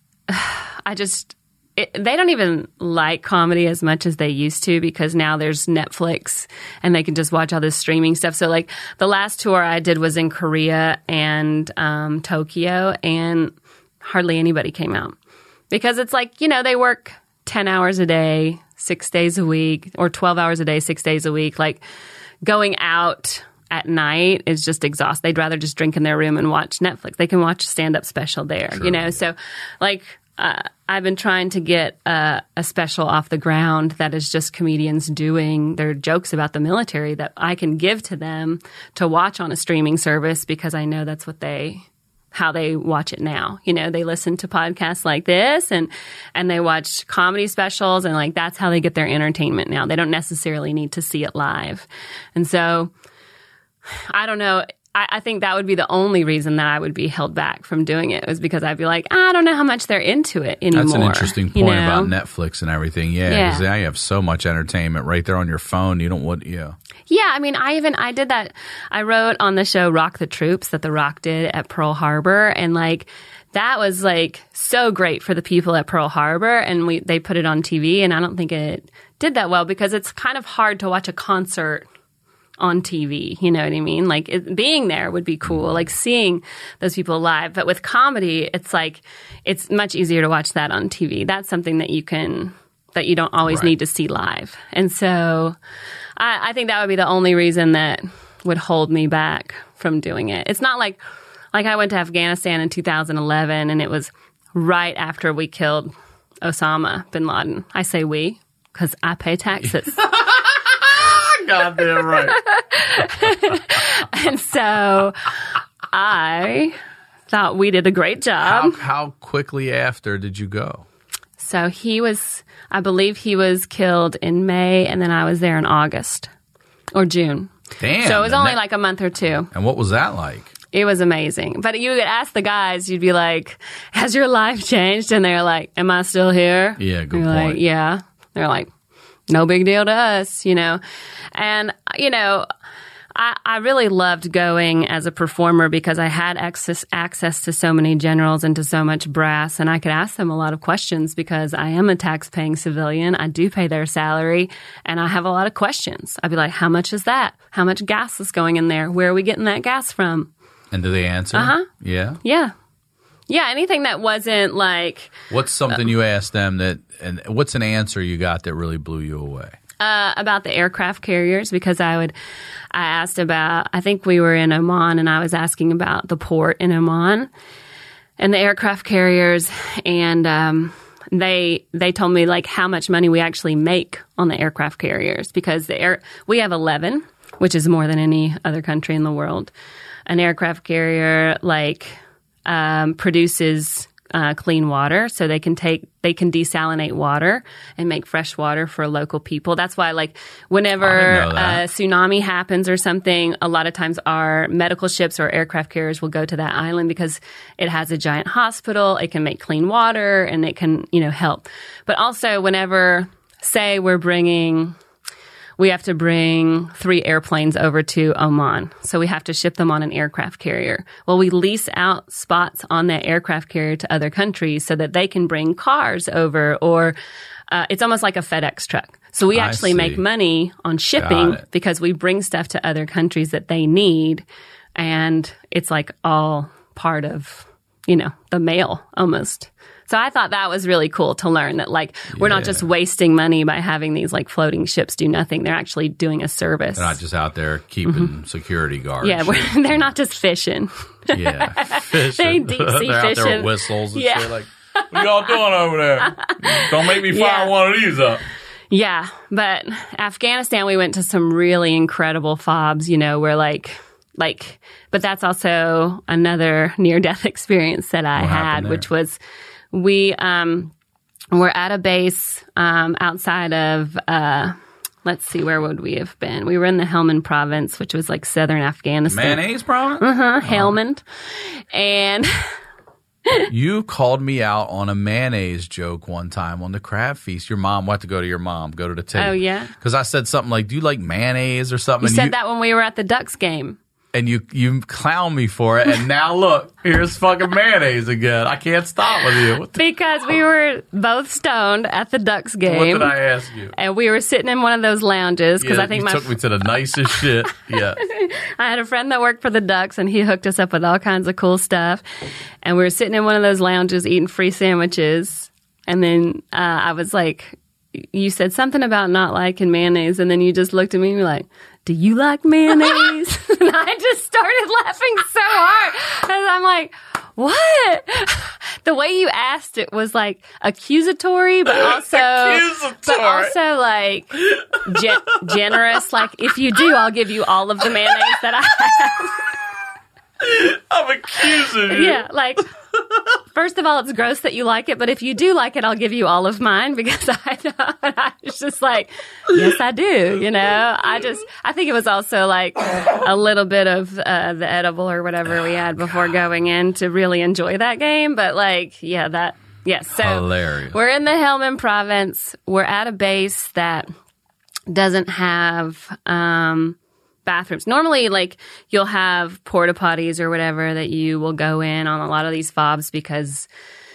I just it, they don't even like comedy as much as they used to because now there's Netflix and they can just watch all this streaming stuff. So like the last tour I did was in Korea and um, Tokyo, and hardly anybody came out because it's like, you know, they work ten hours a day, six days a week, or twelve hours a day, six days a week. Like going out at night is just exhausting. They'd rather just drink in their room and watch Netflix. They can watch a stand-up special there, you know? So like uh, I've been trying to get uh, a special off the ground that is just comedians doing their jokes about the military that I can give to them to watch on a streaming service because I know that's what they, how they watch it now. You know, they listen to podcasts like this and, and they watch comedy specials and like that's how they get their entertainment now. They don't necessarily need to see it live. And so I don't know. I, I think that would be the only reason that I would be held back from doing it was because I'd be like, I don't know how much they're into it anymore. That's an interesting point you know? about Netflix and everything. Yeah, because Yeah. now you have so much entertainment right there on your phone. You don't want, yeah. Yeah, I mean, I even, I did that. I wrote on the show Rock the Troops that The Rock did at Pearl Harbor. And like, that was like so great for the people at Pearl Harbor. And we, they put it on T V and I don't think it did that well because it's kind of hard to watch a concert on T V. You know what I mean? Like it, being there would be cool, like seeing those people live. But with comedy, it's like, it's much easier to watch that on T V. That's something that you can, that you don't always Right. need to see live. And so I, I think that would be the only reason that would hold me back from doing it. It's not like, like I went to Afghanistan in two thousand eleven and it was right after we killed Osama bin Laden. I say we because I pay taxes. Goddamn right. And so I thought we did a great How, job. how quickly after did you go? So he was, I believe he was killed in May and then I was there in August or June. Damn. So it was and only that- like a month or two. And what was that like? It was amazing. But you would ask the guys, you'd be like, has your life changed? And they're like, am I still here? Yeah, good You're point. Like, yeah. They're like, no big deal to us, you know. And, you know, I, I really loved going as a performer because I had access, access to so many generals and to so much brass, and I could ask them a lot of questions because I am a tax-paying civilian. I do pay their salary, and I have a lot of questions. I'd be like, how much is that? How much gas is going in there? Where are we getting that gas from? And do they answer? Uh-huh. Yeah. Yeah. Yeah, anything that wasn't like What's something you asked them that, and what's an answer you got that really blew you away? uh, about the aircraft carriers because I would, I asked about, I think we were in Oman and I was asking about the port in Oman and the aircraft carriers and um, they they told me like how much money we actually make on the aircraft carriers because the air we have eleven, which is more than any other country in the world. An aircraft carrier like um, produces uh, clean water, so they can take they can desalinate water and make fresh water for local people. That's why, like, whenever I didn't know a that. tsunami happens or something, a lot of times our medical ships or aircraft carriers will go to that island because it has a giant hospital. It can make clean water and it can, you know, help. But also, whenever, say, we're bringing. We have to bring three airplanes over to Oman. So we have to ship them on an aircraft carrier. Well, we lease out spots on that aircraft carrier to other countries so that they can bring cars over or uh, it's almost like a FedEx truck. So we I actually see. make money on shipping Got it. because we bring stuff to other countries that they need. And it's like all part of, you know, the mail almost. So I thought that was really cool to learn that, like, we're not Yeah. just wasting money by having these, like, floating ships do nothing. They're actually doing a service. They're not just out there keeping security guards. Yeah, we're, they're not just fishing. yeah. Fishing. They deep sea They're out there fishing. with whistles and Yeah. shit like, what y'all doing over there? Don't make me fire Yeah. one of these up. Yeah, but Afghanistan, we went to some really incredible fobs, you know, where, like, like, but that's also another near-death experience that I What happened had, there? which was we um, were at a base um, outside of, uh, let's see, where would we have been? We were in the Helmand province, which was like southern Afghanistan. Mayonnaise problem? Uh-huh, Helmand. And You called me out on a mayonnaise joke one time on the crab feast. Your mom, we'll have to go to your mom, go to the tape. Oh, yeah? Because I said something like, do you like mayonnaise or something? you and said you, that when we were at the Ducks game. And you, you clown me for it. And now look, here's fucking mayonnaise again. I can't stop with you. What, the, Because we were both stoned at the Ducks game. what did I ask you? And we were sitting in one of those lounges because Yeah, I think you my took me to the nicest shit. Yeah. I had a friend that worked for the Ducks and he hooked us up with all kinds of cool stuff. And we were sitting in one of those lounges eating free sandwiches. And then uh, I was like, you said something about not liking mayonnaise. And then you just looked at me and were like, do you like mayonnaise? And I just started laughing so hard. And I'm like, what? The way you asked it was like accusatory, but also, accusatory. but also like ge- generous. Like, if you do, I'll give you all of the mayonnaise that I have. I'm accusing you. Yeah, like, first of all, it's gross that you like it, but if you do like it, I'll give you all of mine because I know. And I was just like, yes, I do. You know, I just, I think it was also like a little bit of uh, the edible or whatever we had before going in to really enjoy that game. But like, yeah, that, yes. Yeah, so hilarious. We're in the Helmand province. We're at a base that doesn't have, um, bathrooms. Normally, like, you'll have porta potties or whatever that you will go in on a lot of these fobs because,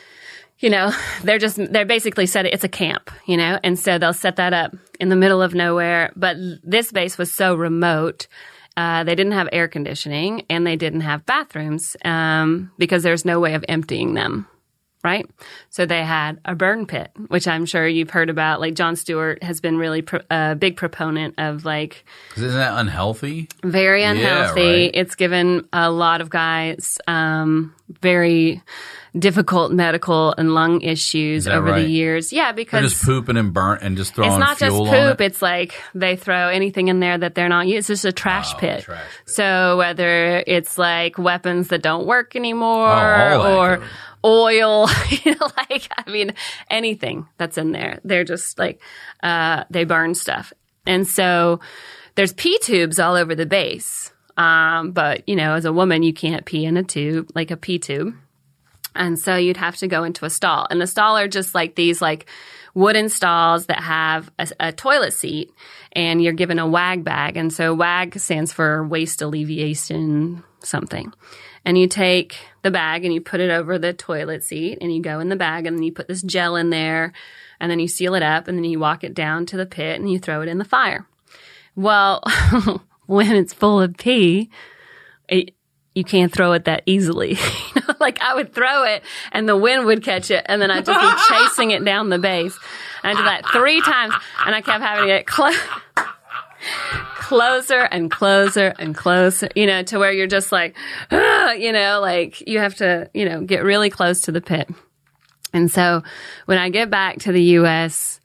you know, they're just, they're basically set, it's a camp, you know, and so they'll set that up in the middle of nowhere. But this base was so remote, uh, they didn't have air conditioning and they didn't have bathrooms, um, because there's no way of emptying them. Right? So they had a burn pit, which I'm sure you've heard about. Like, Jon Stewart has been really pro- a big proponent of, like... Isn't that unhealthy? Very unhealthy. Yeah, right. It's given a lot of guys um, very difficult medical and lung issues over right? the years. Yeah, because... They're just pooping and burnt and just throwing fuel on it. It's not fuel just on poop. it. It's like they throw anything in there that they're not using. It's just a trash Oh, pit. trash pit. So whether it's like weapons that don't work anymore Oh, all that or... goes. Oil, you know, like, I mean, anything that's in there. They're just like, uh, they burn stuff. And so there's pee tubes all over the base. Um, but, you know, as a woman, you can't pee in a tube, like a pee tube. And so you'd have to go into a stall. And the stall are just like these, like, wooden stalls that have a, a toilet seat, and you're given a WAG bag. And so WAG stands for waste alleviation something. And you take the bag and you put it over the toilet seat and you go in the bag and then you put this gel in there and then you seal it up and then you walk it down to the pit and you throw it in the fire. Well, when it's full of pee, it, you can't throw it that easily. You know, like, I would throw it and the wind would catch it and then I'd just be chasing it down the base. And I did that three times and I kept having to get close. Closer and closer and closer, you know, to where you're just like, ah, you know, like you have to, you know, get really close to the pit. And so when I get back to the U S,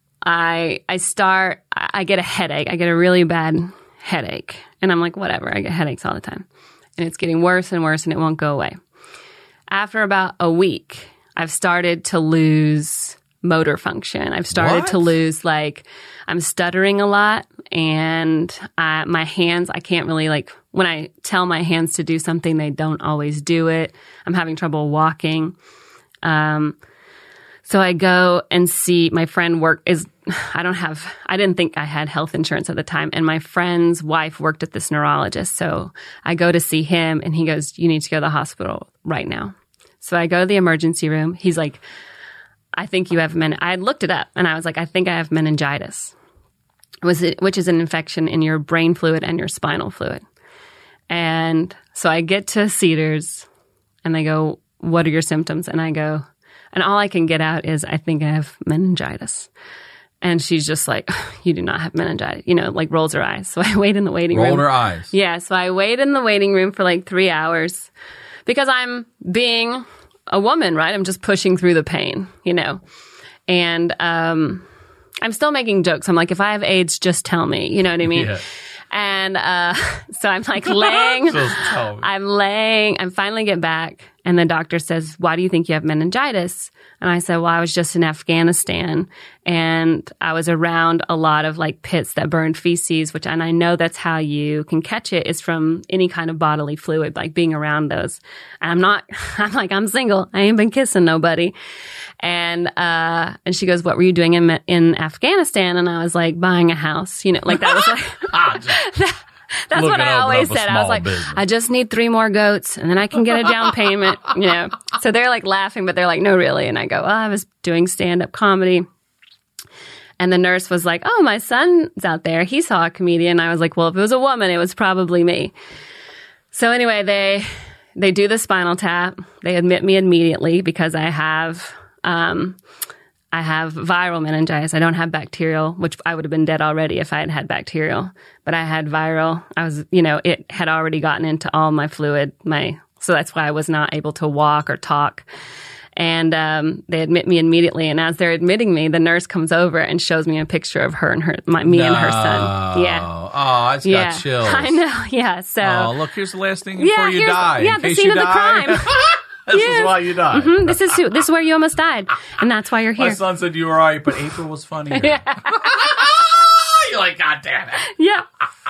I, I start, I get a headache. I get a really bad headache. And I'm like, whatever, I get headaches all the time. And it's getting worse and worse and it won't go away. After about a week, I've started to lose motor function. I've started What? to lose, like, I'm stuttering a lot and uh, my hands, I can't really, like, when I tell my hands to do something, they don't always do it. I'm having trouble walking. Um, so I go and see my friend work is, I don't have, I didn't think I had health insurance at the time. And my friend's wife worked at this neurologist. So I go to see him and he goes, you need to go to the hospital right now. So I go to the emergency room. He's like, I think you have men. I had looked it up and I was like, I think I have meningitis, was it, which is an infection in your brain fluid and your spinal fluid. And so I get to Cedars and they go, what are your symptoms? And I go, and all I can get out is, I think I have meningitis. And she's just like, you do not have meningitis, you know, like rolls her eyes. So I wait in the waiting room. Rolled her eyes. Yeah. So I wait in the waiting room for like three hours because I'm being a woman, right? I'm just pushing through the pain, you know, and, um, I'm still making jokes. I'm like, if I have AIDS, just tell me, you know what I mean? Yeah. And, uh, so I'm like laying, Just tell me. I'm laying, I finally get back and the doctor says, why do you think you have meningitis? And I said, well, I was just in Afghanistan and I was around a lot of like pits that burned feces, which, and I know that's how you can catch it is from any kind of bodily fluid, like being around those. And I'm not, I'm like, I'm single. I ain't been kissing nobody. And, uh, and she goes, what were you doing in, in Afghanistan? And I was like, buying a house, you know, like that was like, Ah, just- that, that's Looking what I to open always up a said. I was small like, business. I just need three more goats and then I can get a down payment, you know. So they're like laughing, but they're like, no, really. And I go, well, I was doing stand-up comedy. And the nurse was like, oh, my son's out there. He saw a comedian. I was like, well, if it was a woman, it was probably me. So anyway, they they do the spinal tap. They admit me immediately because I have um, I have viral meningitis. I don't have bacterial, which I would have been dead already if I had had bacterial. But I had viral. I was, you know, it had already gotten into all my fluid, my So that's why I was not able to walk or talk. And um, they admit me immediately. And as they're admitting me, the nurse comes over and shows me a picture of her and her, my, me no. and her son. Yeah. Oh, I just yeah. got chills. I know. Yeah. So. Oh, look, here's the last thing yeah, before you die. Yeah, in the case scene you of the die. crime. This yeah. is why you died. Mm-hmm. This is who, this is where you almost died, and that's why you're here. My son said you were all right, but April was funnier. Yeah. You're like, God damn it. Yeah.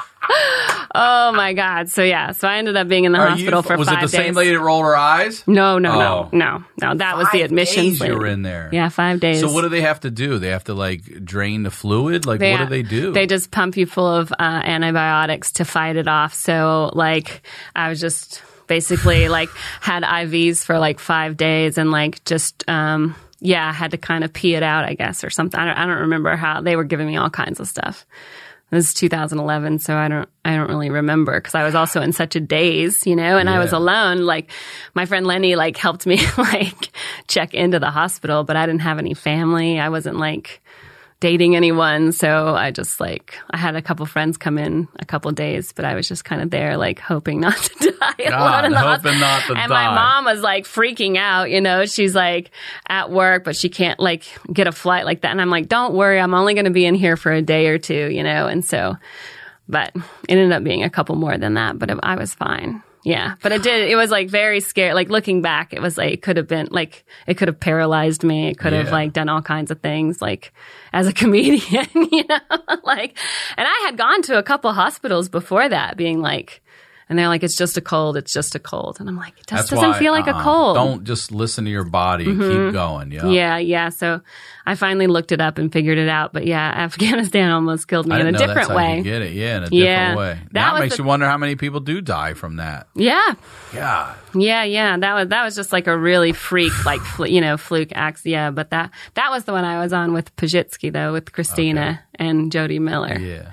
Oh my God. So yeah. So I ended up being in the Are hospital you, for was five days. Was it the same lady that rolled her eyes? No, no, Oh. no, no, no. That was the Five admissions days lady. you were in there. Yeah, five days. So what do they have to do? They have to like drain the fluid? Like They- what do they do? They just pump you full of uh, antibiotics to fight it off. So like I was just basically like had I Vs for like five days and like just um yeah, I had to kind of pee it out, I guess, or something. I don't, I don't remember how they were giving me all kinds of stuff. This is two thousand eleven, so I don't I don't really remember because I was also in such a daze, you know, and Yeah. I was alone. Like my friend Lenny like helped me like check into the hospital, but I didn't have any family. I wasn't like dating anyone, so I just like I had a couple friends come in a couple days, but I was just kind of there like hoping not to die alone God, in the hoping hospital. not to and die. my mom was like freaking out, you know. She's like at work, but she can't like get a flight like that. And I'm like, don't worry, I'm only going to be in here for a day or two, you know. And so, but it ended up being a couple more than that, but it, I was fine. Yeah, but it did. It was like very scary. Like looking back, it was like it could have been like it could have paralyzed me. It could have Yeah. like done all kinds of things. Like as a comedian, you know, like. And I had gone to a couple hospitals before that, being like, and they're like, it's just a cold. It's just a cold. And I'm like, it just That's doesn't why, feel like uh-uh. a cold. Don't just listen to your body. Keep going. Yeah. Yeah, yeah. So I finally looked it up and figured it out. But yeah, Afghanistan almost killed me I in a didn't know different that's how way. you get it. Yeah, in a Yeah. different way. That That was makes the- you wonder how many people do die from that. Yeah. God. Yeah, yeah, that was that was just like a really freak, like fl- you know, fluke acts. Yeah, but that that was the one I was on with Pajitsky though, with Christina and Jody Miller.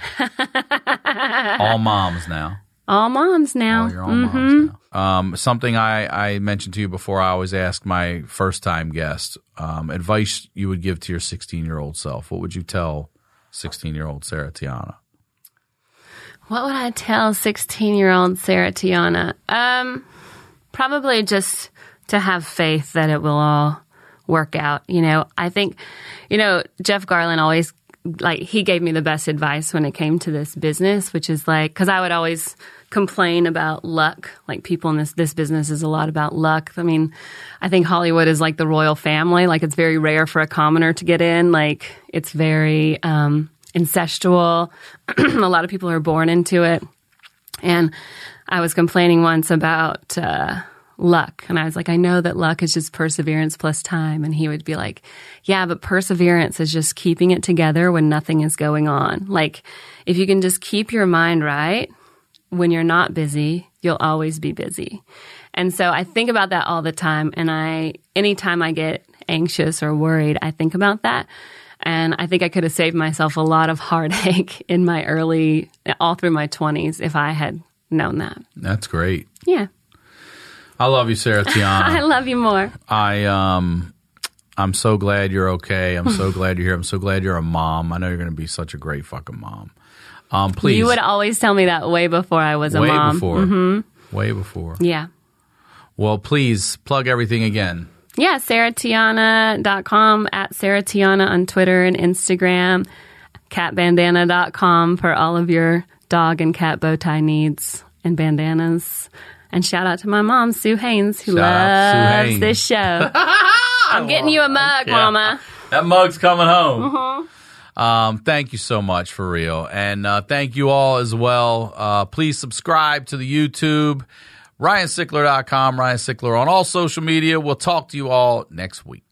Yeah. All moms now. All moms now. All your own moms now. Um, something I, I mentioned to you before, I always ask my first time guest, um, advice you would give to your sixteen-year-old self. What would you tell sixteen-year-old Sarah Tiana? What would I tell sixteen-year-old Sarah Tiana? Um, probably just to have faith that it will all work out. You know, I think, you know, Jeff Garland always, like, he gave me the best advice when it came to this business, which is like, because I would always complain about luck. Like, people in this this business is a lot about luck. I mean, I think Hollywood is like the royal family. Like, it's very rare for a commoner to get in. Like, it's very um, incestual. A lot of people are born into it. And I was complaining once about uh, luck. And I was like, I know that luck is just perseverance plus time. And he would be like, yeah, but perseverance is just keeping it together when nothing is going on. Like, if you can just keep your mind right when you're not busy, you'll always be busy. And so I think about that all the time. And I, anytime I get anxious or worried, I think about that. And I think I could have saved myself a lot of heartache in my early, all through my twenties if I had known that. That's great. Yeah. I love you, Sarah Tiana. I love you more. I um, I'm so glad you're okay. I'm so glad you're here. I'm so glad you're a mom. I know you're going to be such a great fucking mom. Um, please. You would always tell me that way before I was a way mom. before. Mm-hmm. Way before. Yeah. Well, please plug everything again. Yeah, sarah tiana dot com, at Sarah Tiana on Twitter and Instagram, cat bandana dot com for all of your dog and cat bow tie needs and bandanas. And shout out to my mom, Sue Haynes, who Shout out Sue loves Haynes. this show. I'm getting you a mug, Yeah. Mama. That mug's coming home. Um, thank you so much, for real. And uh, thank you all as well. Uh, please subscribe to the YouTube, ryan sickler dot com, Ryan Sickler on all social media. We'll talk to you all next week.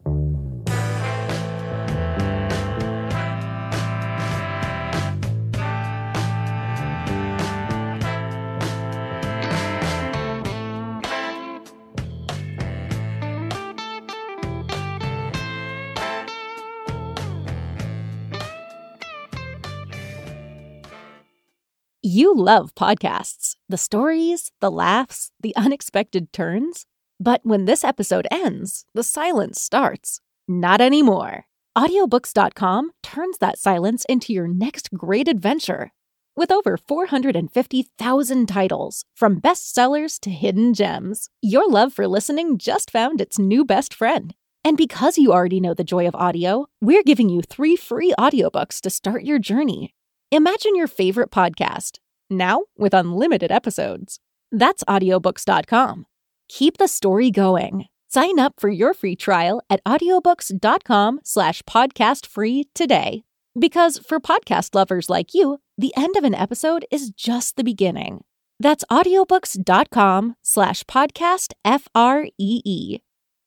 You love podcasts, the stories, the laughs, the unexpected turns. But when this episode ends, the silence starts. Not anymore. audiobooks dot com turns that silence into your next great adventure. With over four hundred fifty thousand titles, from bestsellers to hidden gems, your love for listening just found its new best friend. And because you already know the joy of audio, we're giving you three free audiobooks to start your journey. Imagine your favorite podcast, now with unlimited episodes. That's audiobooks dot com. Keep the story going. Sign up for your free trial at audiobooks.com slash podcast free today. Because for podcast lovers like you, the end of an episode is just the beginning. That's audiobooks.com slash podcast F R E E.